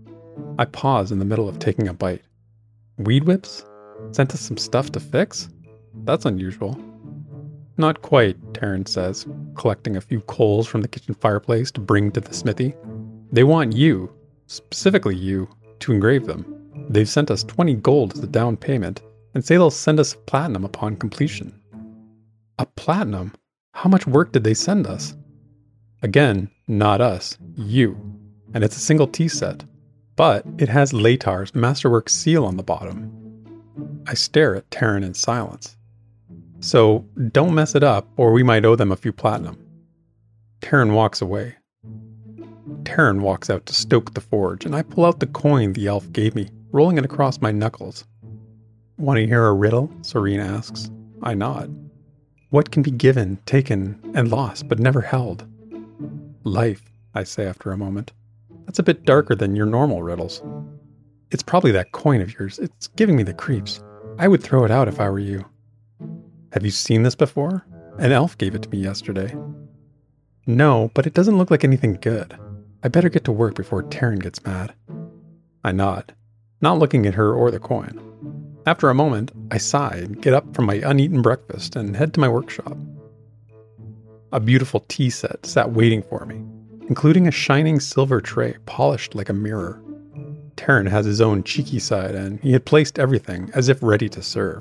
I pause in the middle of taking a bite. "Weed Whips? Sent us some stuff to fix? That's unusual." "Not quite," Taryn says, collecting a few coals from the kitchen fireplace to bring to the smithy. "They want you, specifically you, to engrave them. They've sent us twenty gold as a down payment and say they'll send us platinum upon completion." "A platinum? How much work did they send us?" "Again, not us, you. And it's a single tea set. but it has Latar's Masterwork seal on the bottom. I stare at Terran in silence. So don't mess it up, or we might owe them a few platinum. Terran walks away. Terran walks out to stoke the forge, and I pull out the coin the elf gave me, rolling it across my knuckles. Want to hear a riddle? Soreen asks. I nod. What can be given, taken, and lost, but never held? Life, I say after a moment. That's a bit darker than your normal riddles. It's probably that coin of yours. It's giving me the creeps. I would throw it out if I were you. Have you seen this before? An elf gave it to me yesterday. No, but it doesn't look like anything good. I better get to work before Terran gets mad. I nod, not looking at her or the coin. After a moment, I sigh and get up from my uneaten breakfast and head to my workshop. A beautiful tea set sat waiting for me, including a shining silver tray polished like a mirror. Terran has his own cheeky side, and he had placed everything as if ready to serve.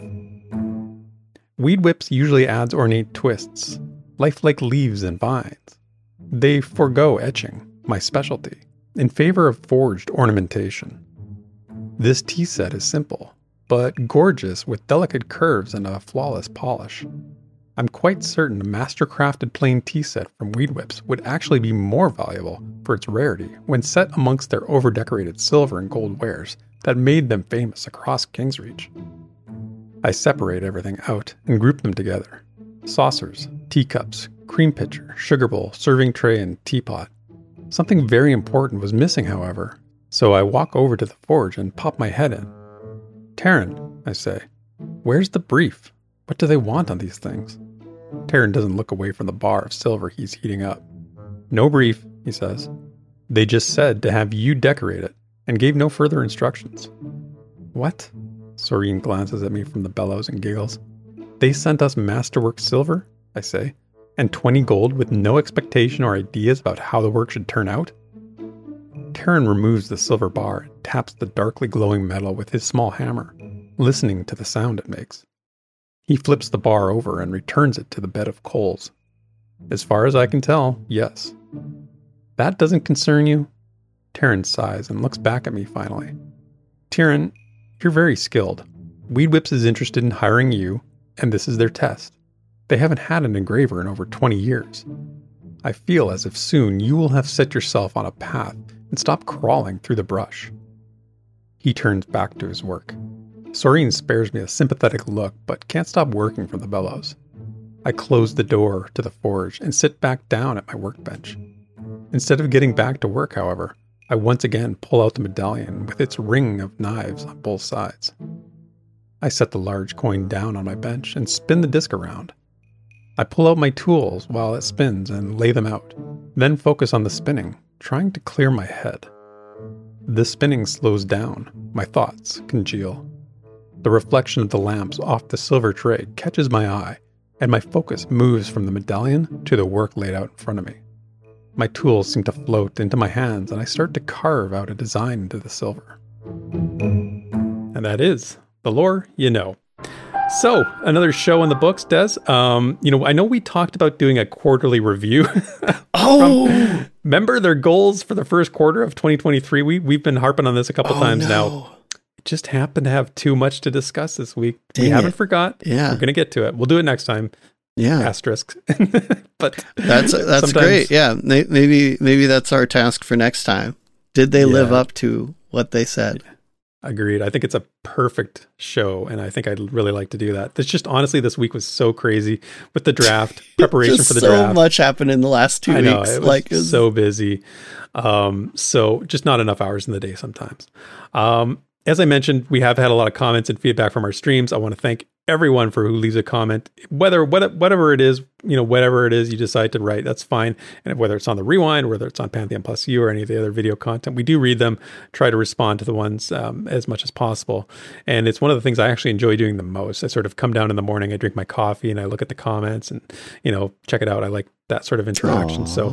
Weed Whips usually adds ornate twists, lifelike leaves and vines. They forego etching, my specialty, in favor of forged ornamentation. This tea set is simple, but gorgeous with delicate curves and a flawless polish. I'm quite certain a master-crafted plain tea set from Weed Whips would actually be more valuable for its rarity when set amongst their over-decorated silver and gold wares that made them famous across Kingsreach. I separate everything out and group them together. Saucers, teacups, cream pitcher, sugar bowl, serving tray, and teapot. Something very important was missing, however, so I walk over to the forge and pop my head in. Terran, I say, where's the brief? What do they want on these things? Terran doesn't look away from the bar of silver he's heating up. No brief, he says. They just said to have you decorate it, and gave no further instructions. What? Soreen glances at me from the bellows and giggles. They sent us masterwork silver, I say, and twenty gold with no expectation or ideas about how the work should turn out? Terran removes the silver bar and taps the darkly glowing metal with his small hammer, listening to the sound it makes. He flips the bar over and returns it to the bed of coals. As far as I can tell, yes. That doesn't concern you? Terran sighs and looks back at me finally. Terran, you're very skilled. Weed Whips is interested in hiring you, and this is their test. They haven't had an engraver in over twenty years. I feel as if soon you will have set yourself on a path and stop crawling through the brush. He turns back to his work. Soreen spares me a sympathetic look, but can't stop working from the bellows. I close the door to the forge and sit back down at my workbench. Instead of getting back to work, however, I once again pull out the medallion with its ring of knives on both sides. I set the large coin down on my bench and spin the disc around. I pull out my tools while it spins and lay them out, then focus on the spinning, trying to clear my head. The spinning slows down, my thoughts congeal. The reflection of the lamps off the silver tray catches my eye, and my focus moves from the medallion to the work laid out in front of me. My tools seem to float into my hands, and I start to carve out a design into the silver. And that is the lore you know. So, another show in the books, Des. Um, you know, I know we talked about doing a quarterly review. Oh! From, remember their goals for the first quarter of twenty twenty-three? We, we've been harping on this a couple oh, times no. now. It just happened to have too much to discuss this week. Dang we haven't it. forgot. Yeah. We're going to get to it. We'll do it next time. Yeah. Asterisk. But That's that's sometimes- great. Yeah. May- Maybe maybe that's our task for next time. Did they live Yeah. up to what they said? Agreed. I think it's a perfect show, and I think I'd really like to do that. It's just honestly, this week was so crazy with the draft preparation Just for the so draft. much happened in the last two I know weeks. it was like it was- so busy, um, so just not enough hours in the day sometimes. Um, as I mentioned, we have had a lot of comments and feedback from our streams. I want to thank everyone for who leaves a comment, whether what, whatever it is, you know, whatever it is you decide to write, that's fine. And whether it's on the Rewind, whether it's on Pantheon Plus U or any of the other video content, we do read them, try to respond to the ones um, as much as possible. And it's one of the things I actually enjoy doing the most. I sort of come down in the morning, I drink my coffee and I look at the comments and, you know, check it out. I like that sort of interaction. Aw. So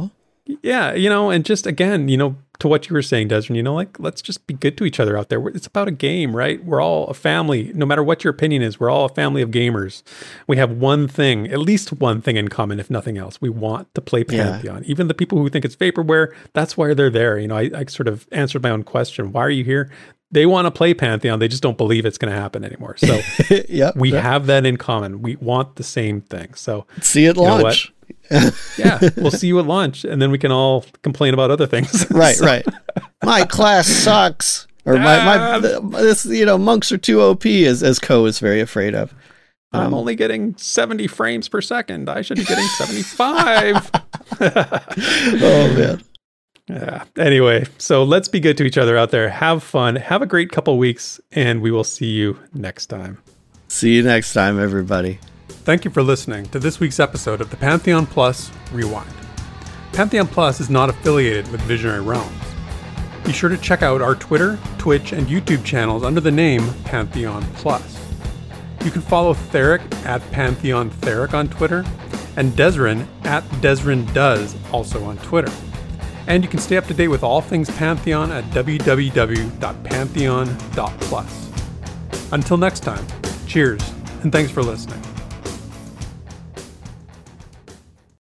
Yeah, you know, and just again, you know, to what you were saying, Desmond, you know, like, let's just be good to each other out there. It's about a game, right? We're all a family. No matter what your opinion is, we're all a family of gamers. We have one thing, at least one thing in common, if nothing else. We want to play Pantheon. Yeah. Even the people who think it's vaporware, that's why they're there. You know, I, I sort of answered my own question. Why are you here? They want to play Pantheon. They just don't believe it's going to happen anymore. So yep, we yep. have that in common. We want the same thing. So see you at launch. Yeah, we'll see you at launch, and then we can all complain about other things. Right, so. right. My class sucks, or my my this you know monks are too O P, as as Ko is very afraid of. Um, I'm only getting seventy frames per second. I should be getting seventy-five. Oh man. Yeah. Anyway, so let's be good to each other out there. Have fun. Have a great couple weeks, and we will see you next time. See you next time, everybody. Thank you for listening to this week's episode of the Pantheon Plus Rewind. Pantheon Plus is not affiliated with Visionary Realms. Be sure to check out our Twitter, Twitch, and YouTube channels under the name Pantheon Plus. You can follow Theric at Pantheon Theric on Twitter, and Desrin at Desrin Does also on Twitter. And you can stay up to date with all things Pantheon at w w w dot pantheon dot plus. Until next time, cheers, and thanks for listening.